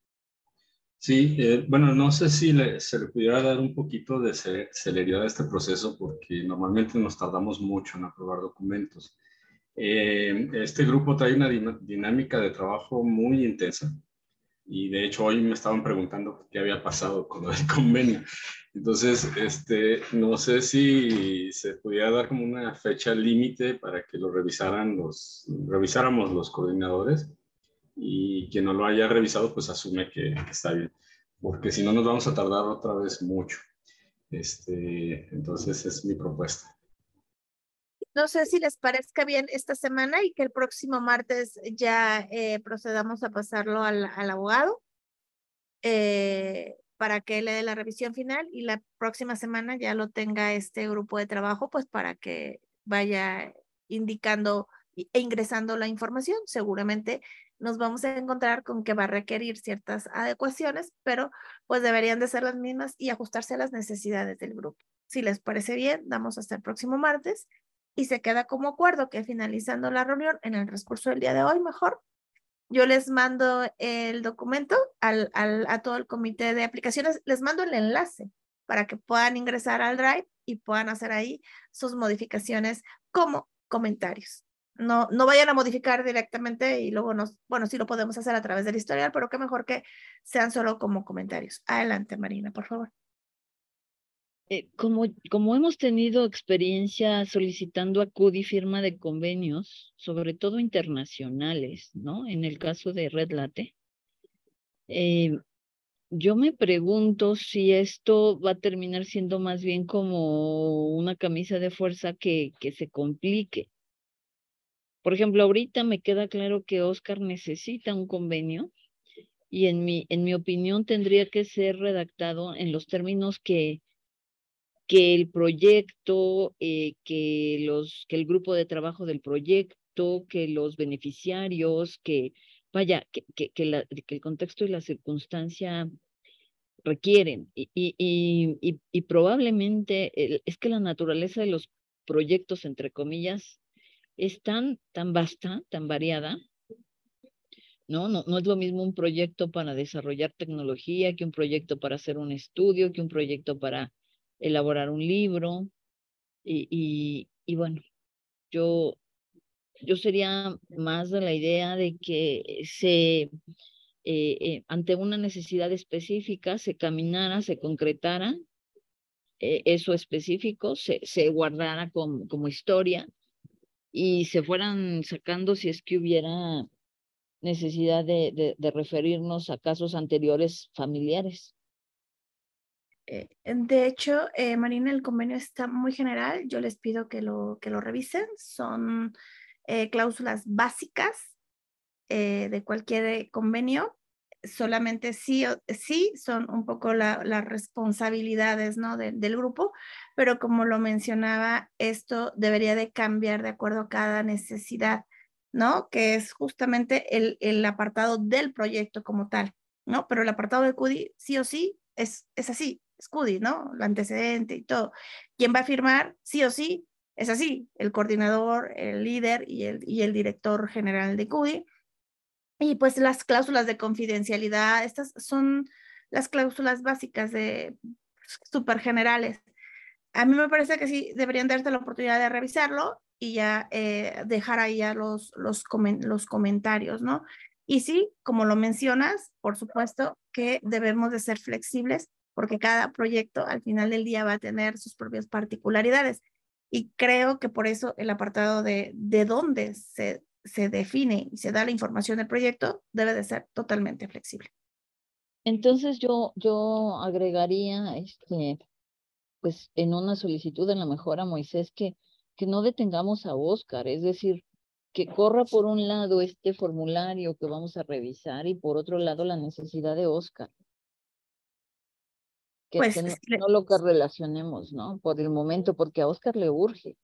Sí, eh, bueno, no sé si le, se le pudiera dar un poquito de ce- celeridad a este proceso porque normalmente nos tardamos mucho en aprobar documentos. Eh, este grupo trae una dina- dinámica de trabajo muy intensa y de hecho hoy me estaban preguntando qué había pasado con el convenio. Entonces, este, no sé si se pudiera dar como una fecha límite para que lo revisaran los, revisáramos los coordinadores y quien no lo haya revisado pues asume que, que está bien, porque si no nos vamos a tardar otra vez mucho. Este, entonces es mi propuesta. No sé si les parezca bien esta semana y que el próximo martes ya eh, procedamos a pasarlo al, al abogado eh, para que le dé la revisión final y la próxima semana ya lo tenga este grupo de trabajo, pues para que vaya indicando e ingresando la información. Seguramente nos vamos a encontrar con que va a requerir ciertas adecuaciones, pero pues deberían de ser las mismas y ajustarse a las necesidades del grupo. Si les parece bien, damos hasta el próximo martes y se queda como acuerdo que finalizando la reunión en el transcurso del día de hoy, mejor, yo les mando el documento al, al, a todo el comité de aplicaciones, les mando el enlace para que puedan ingresar al Drive y puedan hacer ahí sus modificaciones como comentarios. No, no vayan a modificar directamente y luego nos, bueno, sí lo podemos hacer a través del historial, pero qué mejor que sean solo como comentarios. Adelante, Marina, por favor. Eh, como, como hemos tenido experiencia solicitando a C U D I firma de convenios, sobre todo internacionales, ¿no? En el caso de Red Latte, eh, yo me pregunto si esto va a terminar siendo más bien como una camisa de fuerza que, que se complique. Por ejemplo, ahorita me queda claro que Oscar necesita un convenio y en mi, en mi opinión tendría que ser redactado en los términos que que el proyecto, eh, que, los, que el grupo de trabajo del proyecto, que los beneficiarios, que vaya, que, que, que, la, que el contexto y la circunstancia requieren. Y, y, y, y, y probablemente el, es que la naturaleza de los proyectos, entre comillas, es tan, tan vasta, tan variada, ¿no? No, no es lo mismo un proyecto para desarrollar tecnología que un proyecto para hacer un estudio, que un proyecto para elaborar un libro. Y, y, y bueno, yo, yo sería más de la idea de que se, eh, eh, ante una necesidad específica, se caminara, se concretara eh, eso específico, se, se guardara como, como historia y se fueran sacando si es que hubiera necesidad de, de, de referirnos a casos anteriores familiares. Eh, de hecho, eh, Marina, el convenio está muy general. Yo les pido que lo, que lo revisen. Son eh, cláusulas básicas eh, de cualquier convenio. Solamente sí, sí son un poco la, las responsabilidades, ¿no? de, del grupo, pero como lo mencionaba, esto debería de cambiar de acuerdo a cada necesidad, ¿no? Que es justamente el, el apartado del proyecto como tal, ¿no? Pero el apartado de C U D I sí o sí es, es así, es C U D I, ¿no? El antecedente y todo. ¿Quién va a firmar? Sí o sí, es así, el coordinador, el líder y el, y el director general de C U D I. Y pues las cláusulas de confidencialidad, estas son las cláusulas básicas de súper generales. a mí me parece que sí deberían darte la oportunidad de revisarlo y ya eh, dejar ahí ya los, los, comen los comentarios, ¿no? Y sí, como lo mencionas, por supuesto que debemos de ser flexibles porque cada proyecto al final del día va a tener sus propias particularidades. Y creo que por eso el apartado de, de dónde se, se define y se da la información del proyecto debe de ser totalmente flexible. Entonces yo, yo agregaría, este, pues en una solicitud en la mejora, Moisés, que, que no detengamos a Oscar, es decir, que corra por un lado este formulario que vamos a revisar y por otro lado la necesidad de Oscar. Que, Pues que no, si, le, no lo que relacionemos, ¿no? Por el momento, porque a Oscar le urge.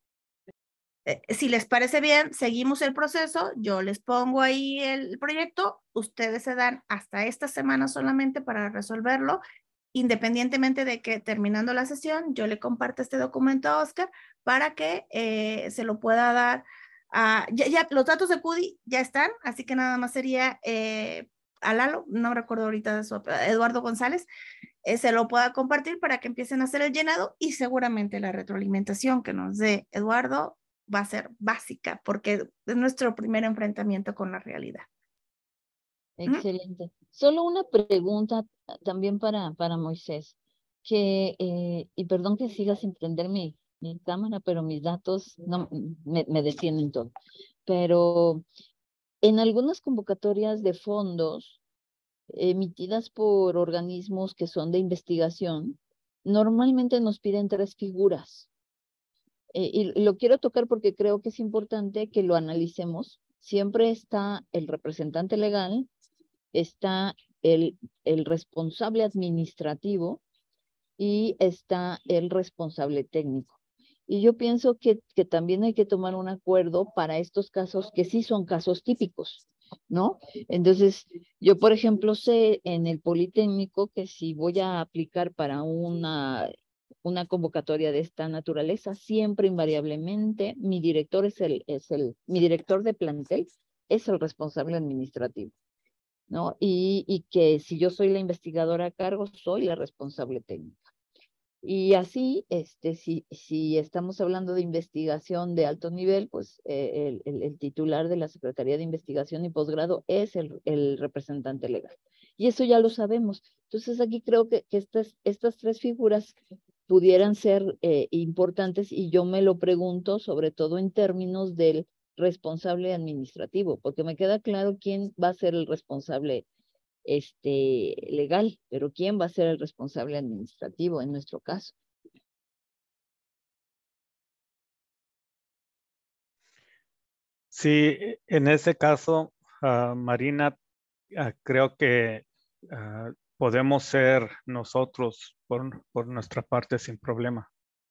eh, si les parece bien, seguimos el proceso, yo les pongo ahí el proyecto, ustedes se dan hasta esta semana solamente para resolverlo, independientemente de que terminando la sesión, yo le comparto este documento a Oscar para que eh, se lo pueda dar a, ya, ya, los datos de C U D I ya están, así que nada más sería eh, a Lalo, no recuerdo ahorita de su, Eduardo González, eh, se lo pueda compartir para que empiecen a hacer el llenado y seguramente la retroalimentación que nos dé Eduardo va a ser básica porque es nuestro primer enfrentamiento con la realidad. Excelente. ¿Mm? Solo una pregunta también para, para Moisés, que, eh, y perdón que siga sin prender mi, mi cámara, pero mis datos no, me, me detienen todo. Pero en algunas convocatorias de fondos emitidas por organismos que son de investigación, normalmente nos piden tres figuras. Eh, y lo quiero tocar porque creo que es importante que lo analicemos. Siempre está el representante legal, está el, el responsable administrativo y está el responsable técnico. Y yo pienso que, que también hay que tomar un acuerdo para estos casos que sí son casos típicos, ¿no? Entonces, yo, por ejemplo, sé en el Politécnico que si voy a aplicar para una una convocatoria de esta naturaleza, siempre invariablemente mi director es el, es el, mi director de plantel es el responsable administrativo, ¿no? Y, y que si yo soy la investigadora a cargo, soy la responsable técnica. Y así, este, si, si estamos hablando de investigación de alto nivel, pues eh, el, el, el titular de la Secretaría de Investigación y Posgrado es el, el representante legal. Y eso ya lo sabemos. Entonces aquí creo que, que estas, estas tres figuras pudieran ser eh, importantes y yo me lo pregunto sobre todo en términos del responsable administrativo, porque me queda claro quién va a ser el responsable este, legal, pero quién va a ser el responsable administrativo en nuestro caso. Sí, en ese caso, uh, Marina, uh, creo que uh, podemos ser nosotros por, por nuestra parte sin problema.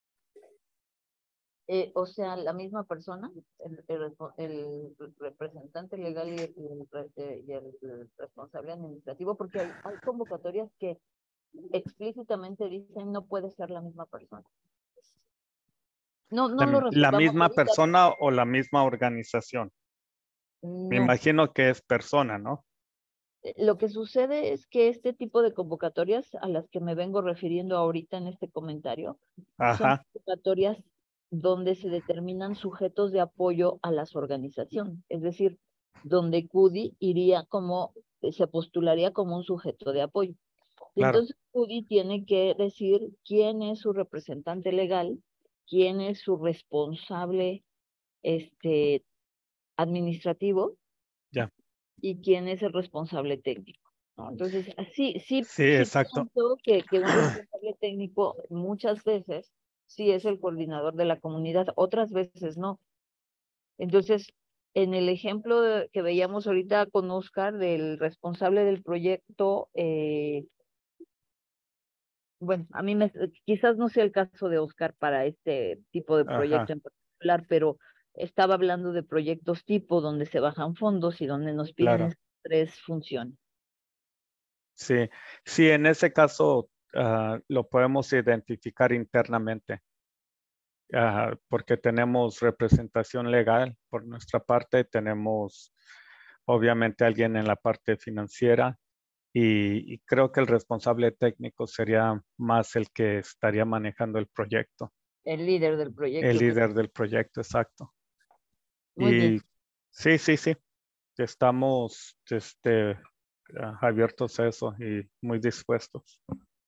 Eh, o sea, la misma persona, el, el, el representante legal y el, el, y el, el responsable administrativo, porque hay, hay convocatorias que explícitamente dicen no puede ser la misma persona. No, no la, lo la misma ahorita, persona o la misma organización. No. Me imagino que es persona, ¿no? Lo que sucede es que este tipo de convocatorias a las que me vengo refiriendo ahorita en este comentario Ajá. son convocatorias donde se determinan sujetos de apoyo a las organizaciones, es decir, donde C U D I iría como, se postularía como un sujeto de apoyo. Y claro. Entonces C U D I tiene que decir quién es su representante legal, quién es su responsable este, administrativo, ya. y quién es el responsable técnico, ¿no? Entonces, sí, sí, sí, sí exacto. pienso que, que un responsable técnico muchas veces sí es el coordinador de la comunidad, otras veces no. Entonces, en el ejemplo de, que veíamos ahorita con Oscar, del responsable del proyecto, eh, bueno, a mí me, quizás no sea el caso de Oscar para este tipo de proyecto Ajá. en particular, pero estaba hablando de proyectos tipo donde se bajan fondos y donde nos piden claro. tres funciones. Sí, sí, en ese caso uh, lo podemos identificar internamente uh, porque tenemos representación legal por nuestra parte, tenemos obviamente alguien en la parte financiera y, y creo que el responsable técnico sería más el que estaría manejando el proyecto. El líder del proyecto. El líder del proyecto, exacto. Muy y bien. sí, sí, sí. Estamos este, abiertos a eso y muy dispuestos.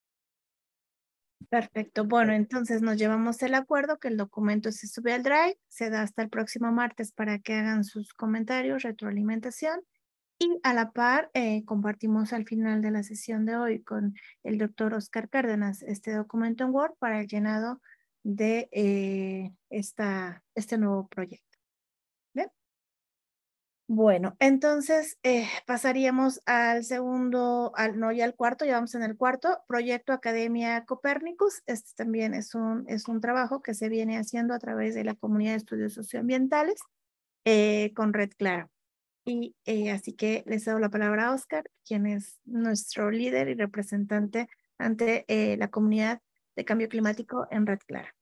Perfecto. Bueno, entonces nos llevamos el acuerdo que el documento se sube al Drive, se da hasta el próximo martes para que hagan sus comentarios, retroalimentación. Y a la par, eh, compartimos al final de la sesión de hoy con el doctor Oscar Cárdenas este documento en Word para el llenado de eh, esta, este nuevo proyecto. ¿Bien? Bueno, entonces eh, pasaríamos al segundo, al, no, ya al cuarto, ya vamos en el cuarto, Proyecto Academia Copérnicus. Este también es un, es un trabajo que se viene haciendo a través de la Comunidad de Estudios Socioambientales eh, con Red Clara. Y eh, así que les doy la palabra a Oscar, quien es nuestro líder y representante ante eh, la comunidad de cambio climático en Red Clara.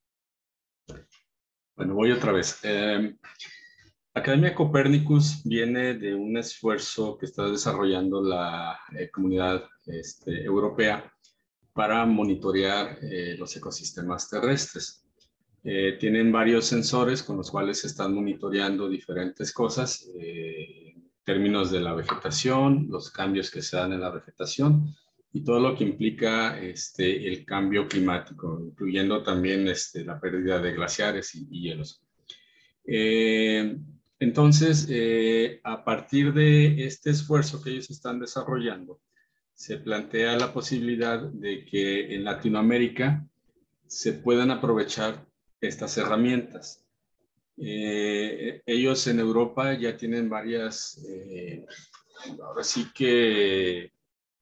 Bueno, voy otra vez. Eh, Academia Copérnicus viene de un esfuerzo que está desarrollando la eh, comunidad este, europea para monitorear eh, los ecosistemas terrestres. Eh, tienen varios sensores con los cuales se están monitoreando diferentes cosas, eh, en términos de la vegetación, los cambios que se dan en la vegetación y todo lo que implica este, el cambio climático, incluyendo también este, la pérdida de glaciares y, y hielos. Eh, entonces, eh, a partir de este esfuerzo que ellos están desarrollando, se plantea la posibilidad de que en Latinoamérica se puedan aprovechar estas herramientas. Eh, ellos en Europa ya tienen varias, eh, ahora sí que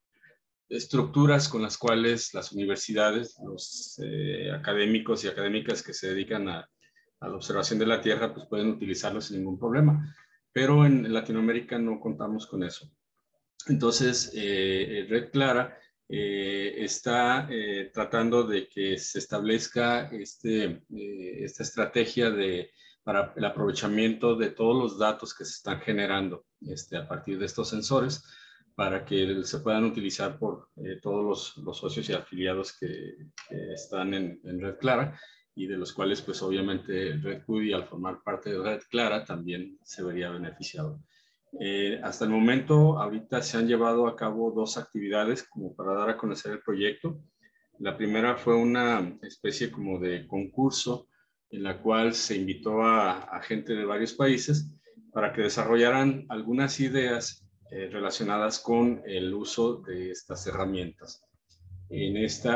estructuras con las cuales las universidades, los eh, académicos y académicas que se dedican a, a la observación de la Tierra, pues pueden utilizarlo sin ningún problema. Pero en Latinoamérica no contamos con eso. Entonces, eh, Red Clara eh, está eh, tratando de que se establezca este, eh, esta estrategia de, para el aprovechamiento de todos los datos que se están generando este, a partir de estos sensores para que se puedan utilizar por eh, todos los, los socios y afiliados que, que están en, en Red Clara y de los cuales pues obviamente Red Cudi al formar parte de Red Clara también se vería beneficiado. Eh, hasta el momento, ahorita se han llevado a cabo dos actividades como para dar a conocer el proyecto. La primera fue una especie como de concurso en la cual se invitó a, a gente de varios países para que desarrollaran algunas ideas eh, relacionadas con el uso de estas herramientas. En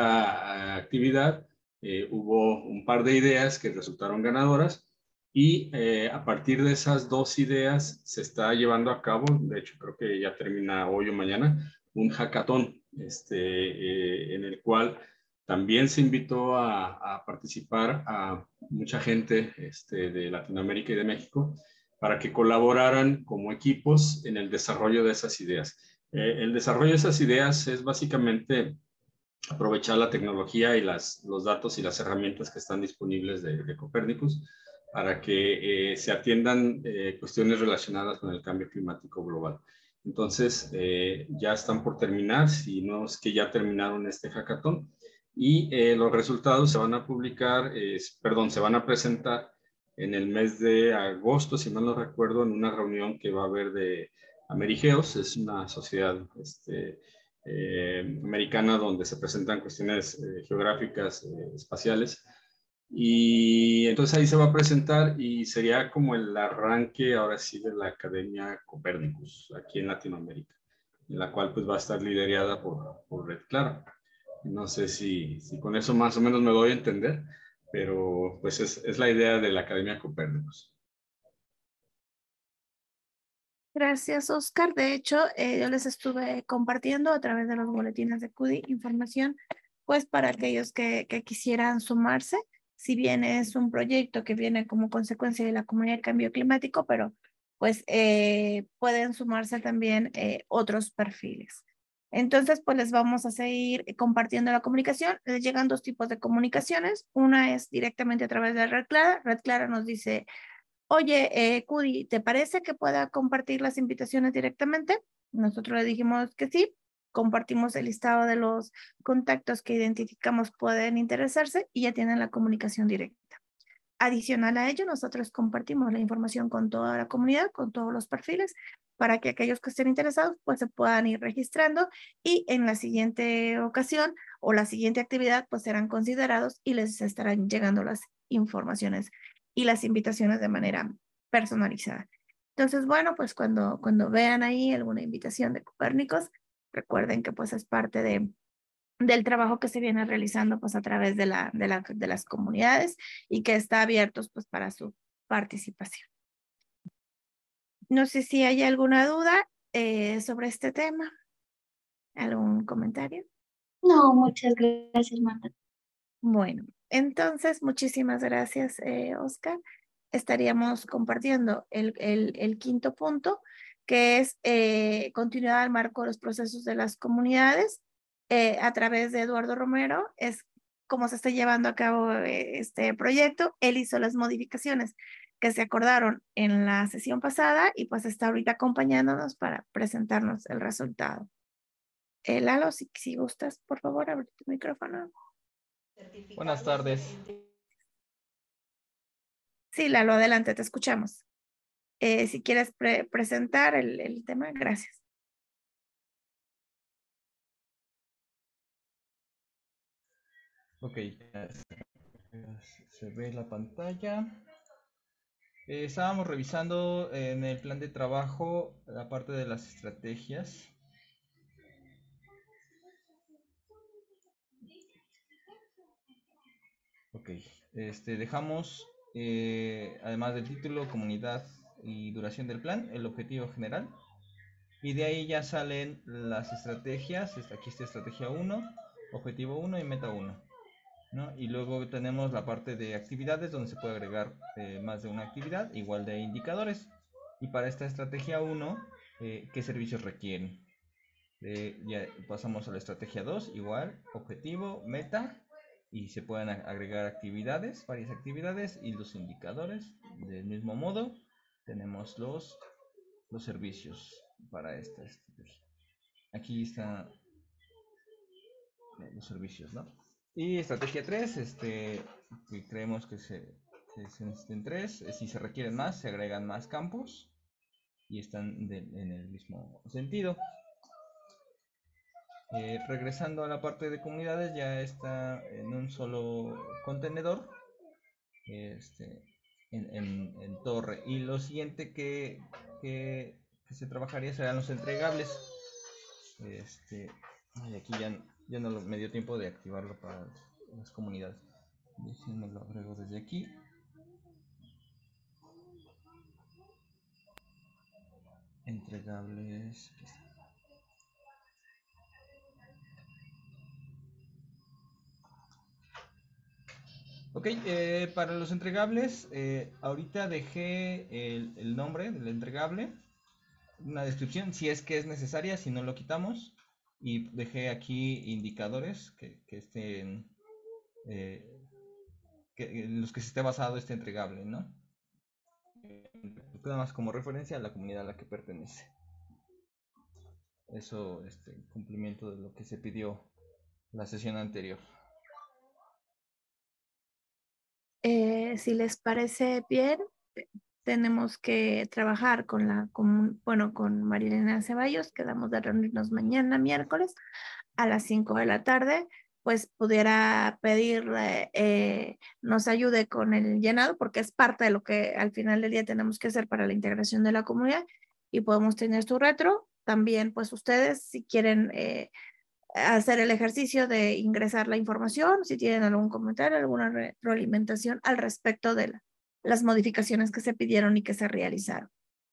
esta actividad eh, hubo un par de ideas que resultaron ganadoras y eh, a partir de esas dos ideas se está llevando a cabo, de hecho creo que ya termina hoy o mañana, un hackathon este, eh, en el cual también se invitó a, a participar a mucha gente este, de Latinoamérica y de México para que colaboraran como equipos en el desarrollo de esas ideas. Eh, el desarrollo de esas ideas es básicamente aprovechar la tecnología y las, los datos y las herramientas que están disponibles de, de Copérnicus para que eh, se atiendan eh, cuestiones relacionadas con el cambio climático global. Entonces, eh, ya están por terminar, si no es que ya terminaron este hackathon, y eh, los resultados se van a publicar, eh, perdón, se van a presentar en el mes de agosto, si mal no recuerdo, en una reunión que va a haber de Amerigeos, es una sociedad este, eh, americana donde se presentan cuestiones eh, geográficas, eh, espaciales, y entonces ahí se va a presentar y sería como el arranque ahora sí de la Academia Copérnicus aquí en Latinoamérica, en la cual pues va a estar liderada por, por Red Clara. No sé si, si con eso más o menos me doy a entender, pero pues es, es la idea de la Academia Copérnicus. Gracias, Oscar. De hecho, eh, yo les estuve compartiendo a través de los boletines de Cudi información, pues para aquellos que, que quisieran sumarse, si bien es un proyecto que viene como consecuencia de la Comunidad de Cambio Climático, pero pues eh, pueden sumarse también eh, otros perfiles. Entonces, pues les vamos a seguir compartiendo la comunicación. Les llegan dos tipos de comunicaciones. Una es directamente a través de Red Clara. Red Clara nos dice: oye, eh, Cudi, ¿te parece que pueda compartir las invitaciones directamente? Nosotros le dijimos que sí. compartimos el listado de los contactos que identificamos pueden interesarse y ya tienen la comunicación directa. Adicional a ello, nosotros compartimos la información con toda la comunidad, con todos los perfiles, para que aquellos que estén interesados pues se puedan ir registrando y en la siguiente ocasión o la siguiente actividad pues serán considerados y les estarán llegando las informaciones y las invitaciones de manera personalizada. Entonces, bueno, pues cuando, cuando vean ahí alguna invitación de Copérnicos, recuerden que pues es parte de, del trabajo que se viene realizando pues a través de, la, de, la, de las comunidades y que está abierto pues para su participación. No sé si hay alguna duda eh, sobre este tema. ¿Algún comentario? No, muchas gracias, Marta. Bueno, entonces muchísimas gracias, eh, Oscar. Estaríamos compartiendo el, el, el quinto punto, que es eh, continuidad al marco de los procesos de las comunidades eh, a través de Eduardo Romero. Es cómo se está llevando a cabo eh, este proyecto. Él hizo las modificaciones que se acordaron en la sesión pasada y pues está ahorita acompañándonos para presentarnos el resultado. Eh, Lalo, si, si gustas, por favor, abre tu micrófono. Buenas tardes. Sí, Lalo, adelante, te escuchamos. Eh, si quieres pre presentar el, el tema, gracias. Ok, se ve la pantalla. Eh, estábamos revisando en el plan de trabajo la parte de las estrategias. Ok, este, dejamos, eh, además del título, comunidad y duración del plan, el objetivo general. Y de ahí ya salen las estrategias. Aquí está estrategia uno, objetivo uno y meta uno, ¿no? Y luego tenemos la parte de actividades donde se puede agregar eh, más de una actividad, igual de indicadores. Y para esta estrategia uno, eh, ¿qué servicios requieren? Eh, ya pasamos a la estrategia dos, igual, objetivo, meta. Y se pueden agregar actividades, varias actividades y los indicadores. Del mismo modo, tenemos los, los servicios para esta estrategia. Aquí están los servicios, ¿no? Y estrategia tres, este, que creemos que se, que se necesiten tres. Si se requieren más, se agregan más campos y están de, en el mismo sentido. Eh, regresando a la parte de comunidades, ya está en un solo contenedor, este, en, en, en torre. Y lo siguiente que, que, que se trabajaría serán los entregables. Este, y aquí ya, ya no me dio tiempo de activarlo para las comunidades. Déjenme lo agrego desde aquí. Entregables. Ok, eh, para los entregables, eh, ahorita dejé el, el nombre del entregable, una descripción, si es que es necesaria, si no lo quitamos, y dejé aquí indicadores que, que estén, eh, que, en los que se esté basado este entregable, ¿no? Nada más como referencia a la comunidad a la que pertenece. Eso, este, cumplimiento de lo que se pidió la sesión anterior. Eh, si les parece bien, tenemos que trabajar con la, con, bueno, con Marilena Ceballos, quedamos de reunirnos mañana, miércoles, a las cinco de la tarde, pues pudiera pedirle, eh, nos ayude con el llenado, porque es parte de lo que al final del día tenemos que hacer para la integración de la comunidad, y podemos tener su retro. También, pues ustedes, si quieren eh, hacer el ejercicio de ingresar la información, si tienen algún comentario, alguna retroalimentación al respecto de la, las modificaciones que se pidieron y que se realizaron.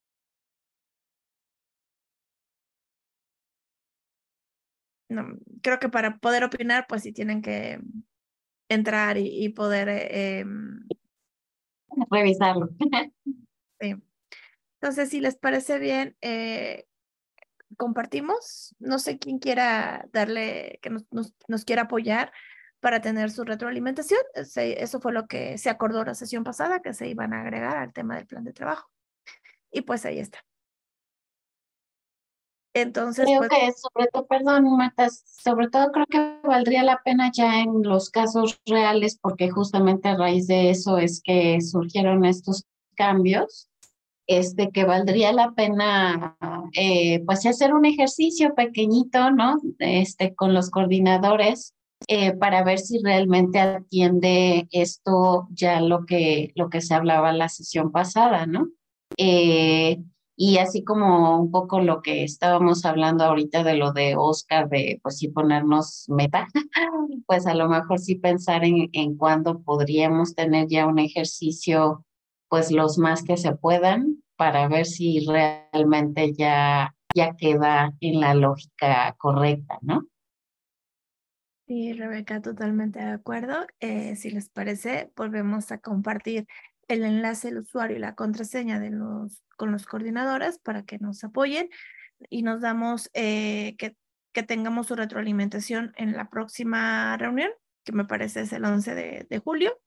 No, creo que para poder opinar, pues sí tienen que entrar y, y poder eh, revisarlo. Sí. Entonces, si les parece bien, eh, compartimos. No sé quién quiera darle, que nos, nos, nos quiera apoyar para tener su retroalimentación. Se, eso fue lo que se acordó la sesión pasada, que se iban a agregar al tema del plan de trabajo. Y pues ahí está. Entonces, Creo pues, que sobre todo, perdón, Marta, sobre todo creo que valdría la pena ya en los casos reales, porque justamente a raíz de eso es que surgieron estos cambios, este, que valdría la pena, eh, pues hacer un ejercicio pequeñito, ¿no? Este, con los coordinadores, eh, para ver si realmente atiende esto ya lo que, lo que se hablaba en la sesión pasada, ¿no? Eh, y así como un poco lo que estábamos hablando ahorita de lo de Oscar, de pues sí ponernos meta, pues a lo mejor sí pensar en, en cuándo podríamos tener ya un ejercicio, pues los más que se puedan, para ver si realmente ya, ya queda en la lógica correcta, ¿no? sí, Rebeca, totalmente de acuerdo. Eh, si les parece, volvemos a compartir el enlace, el usuario y la contraseña de los, con los coordinadores para que nos apoyen y nos damos, eh, que, que tengamos su retroalimentación en la próxima reunión, que me parece es el once de, de julio,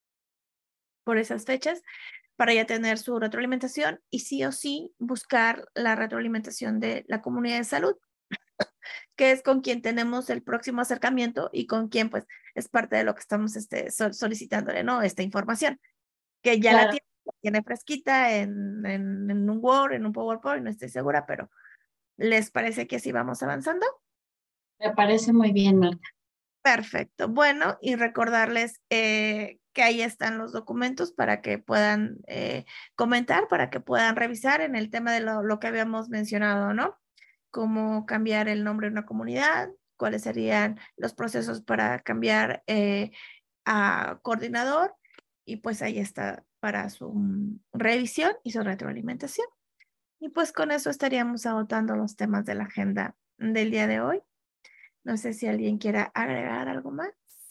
por esas fechas, para ya tener su retroalimentación y sí o sí buscar la retroalimentación de la comunidad de salud, que es con quien tenemos el próximo acercamiento y con quien pues es parte de lo que estamos este, sol solicitándole, ¿no? Esta información, que ya la Claro. tiene, la tiene fresquita en, en, en un Word, en un PowerPoint, no estoy segura, pero ¿les parece que así vamos avanzando? Me parece muy bien, Marta. Perfecto. Bueno, y recordarles eh, que ahí están los documentos para que puedan eh, comentar, para que puedan revisar en el tema de lo, lo que habíamos mencionado, ¿no? Cómo cambiar el nombre de una comunidad, cuáles serían los procesos para cambiar eh, a coordinador, y pues ahí está para su mm, revisión y su retroalimentación. Y pues con eso estaríamos agotando los temas de la agenda del día de hoy. No sé si alguien quiera agregar algo más.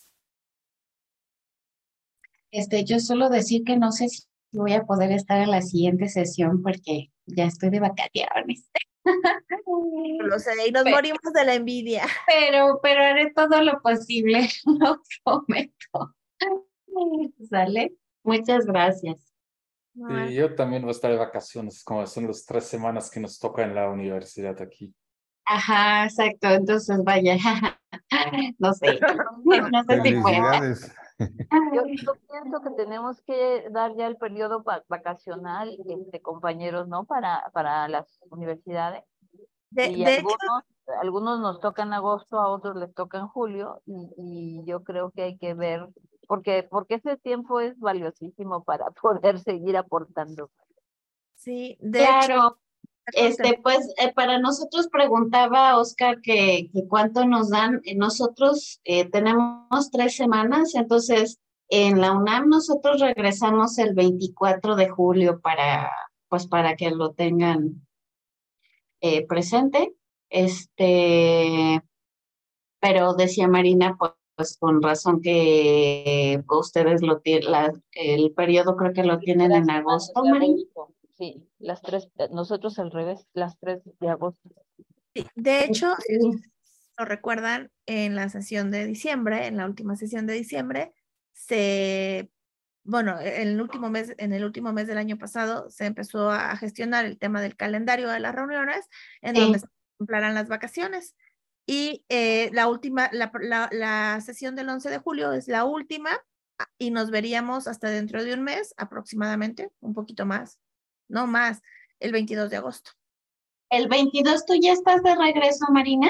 Este, yo solo decir que no sé si voy a poder estar en la siguiente sesión porque ya estoy de vacaciones. Lo sé, y nos Pe- morimos de la envidia. Pero, pero haré todo lo posible, lo prometo. ¿Sale? Muchas gracias. No, Y yo también voy a estar de vacaciones, como son las tres semanas que nos toca en la universidad aquí. Ajá, exacto. Entonces, vaya, no sé, no, no sé si pueda. Felicidades. Yo, yo pienso que tenemos que dar ya el periodo va- vacacional, este, compañeros, ¿no? Para, para las universidades. De, Y de hecho, algunos, algunos nos tocan agosto, a otros les toca en julio, y, y yo creo que hay que ver, porque, porque ese tiempo es valiosísimo para poder seguir aportando. sí, de hecho, Claro, está este, contemplado. pues eh, para nosotros preguntaba Oscar que, que cuánto nos dan. Eh, Nosotros eh, tenemos tres semanas, entonces en la UNAM nosotros regresamos el veinticuatro de julio para, pues para que lo tengan eh, presente. Este, pero decía Marina, pues, pues, con razón que ustedes lo tienen, el periodo creo que lo tienen Las en semanas agosto, de Marina. agosto, sí, las tres, nosotros al revés, las tres de agosto. Sí, de hecho, Este, lo recuerdan en la sesión de diciembre, en la última sesión de diciembre, se, bueno, en el último mes, en el último mes del año pasado se empezó a gestionar el tema del calendario de las reuniones, en donde sí. se contemplaran las vacaciones. Y eh, la última, la, la, la sesión del once de julio es la última y nos veríamos hasta dentro de un mes aproximadamente, un poquito más, no más, el veintidós de agosto. El veintidós, ¿tú ya estás de regreso, Marina?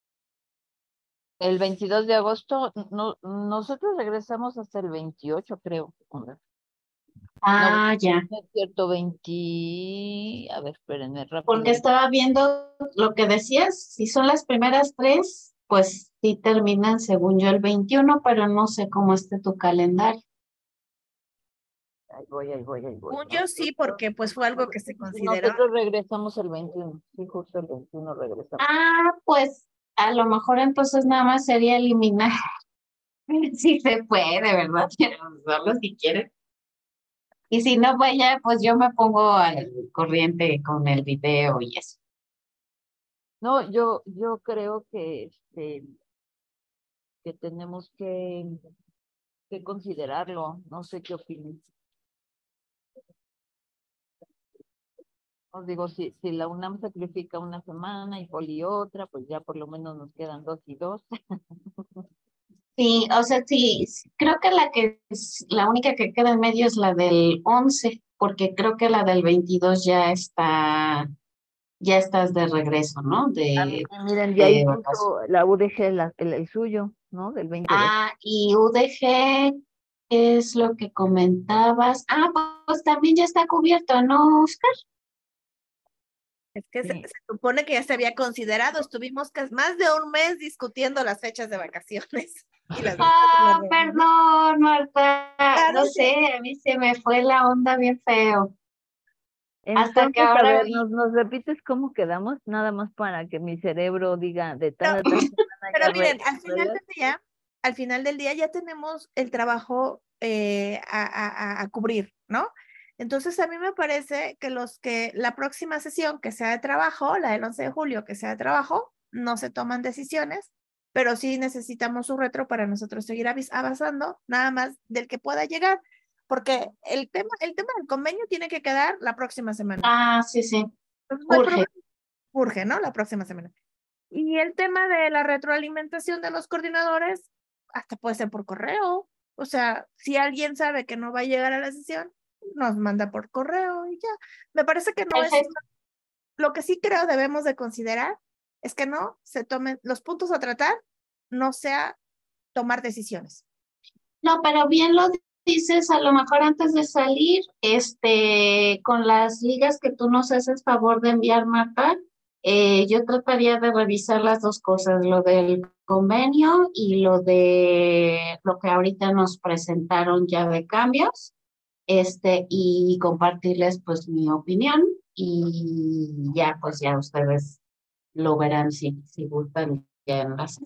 El veintidós de agosto, no, nosotros regresamos hasta el veintiocho, creo. No, Ah, ya. no es cierto, veinte, a ver, espérenme Porque rápido. estaba viendo lo que decías, si son las primeras tres, pues sí terminan según yo el veintiuno, pero no sé cómo esté tu calendario. Ahí voy, ahí voy, ahí voy. Según yo sí, porque pues fue algo que se consideró. Nosotros regresamos el veintiuno, sí, justo el veintiuno regresamos. Ah, pues a lo mejor entonces nada más sería eliminar. Si se puede, ¿verdad? Pero solo si quieres. Y si no, vaya, pues yo me pongo al corriente con el video y eso. No, yo, yo creo que, este, que tenemos que, que considerarlo, no sé qué opinas. Os digo, si, si la UNAM sacrifica una semana y Poli otra, pues ya por lo menos nos quedan dos y dos. Sí, o sea, sí, sí, creo que la que es, la única que queda en medio es la del once, porque creo que la del veintidós ya está, ya estás de regreso, ¿no? Ah, mi- De, miren, de ahí de vacaciones. puso la U D G la- el, el suyo, ¿no? Del veinte de. Ah, y U D G, ¿qué es lo que comentabas? Ah, pues también ya está cubierto, ¿no, Oscar? Es que se, Sí. se supone que ya se había considerado, estuvimos casi más de un mes discutiendo las fechas de vacaciones. Y las Ah, perdón, Marta. Claro No que sé, a mí se me fue la onda bien feo. Hasta que Entonces, a ahora ver, vi. ¿nos, nos repites cómo quedamos? Nada más para que mi cerebro diga de tal No, a tal semana pero ya miren, re- al final del día, al final del día ya tenemos el trabajo eh, a, a- a cubrir, ¿no? Entonces a mí me parece que los que la próxima sesión que sea de trabajo, la del once de julio que sea de trabajo, no se toman decisiones, pero sí necesitamos un retro para nosotros seguir avis- avanzando, nada más del que pueda llegar, porque el tema, el tema del convenio tiene que quedar la próxima semana. Ah, sí, sí. Entonces, no hay Urge. problema. Urge, ¿no? La próxima semana. Y el tema de la retroalimentación de los coordinadores, hasta puede ser por correo. O sea, si alguien sabe que no va a llegar a la sesión, nos manda por correo y ya. Me parece que no es, Perfecto. lo que sí creo debemos de considerar es que no se tomen los puntos a tratar, no sea tomar decisiones. No, pero bien lo dices, a lo mejor antes de salir, este, con las ligas que tú nos haces favor de enviar, Marta, eh, yo trataría de revisar las dos cosas, lo del convenio y lo de lo que ahorita nos presentaron ya de cambios, este, y compartirles pues mi opinión y ya pues ya ustedes lo verán si, si gustan ya en las.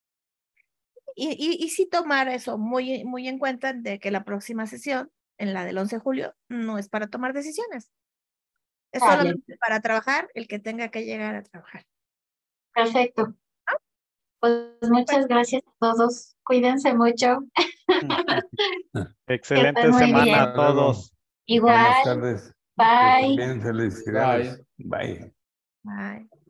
Y, y, y sí tomar eso muy, muy en cuenta de que la próxima sesión, en la del once de julio, no es para tomar decisiones. Es Vale. solamente para trabajar el que tenga que llegar a trabajar. Perfecto. Pues muchas gracias a todos. Cuídense mucho. Excelente Que estén muy semana bien. a todos. Igual. Buenas tardes. Que Bye. estén bien, felicidades. Bye. Bye.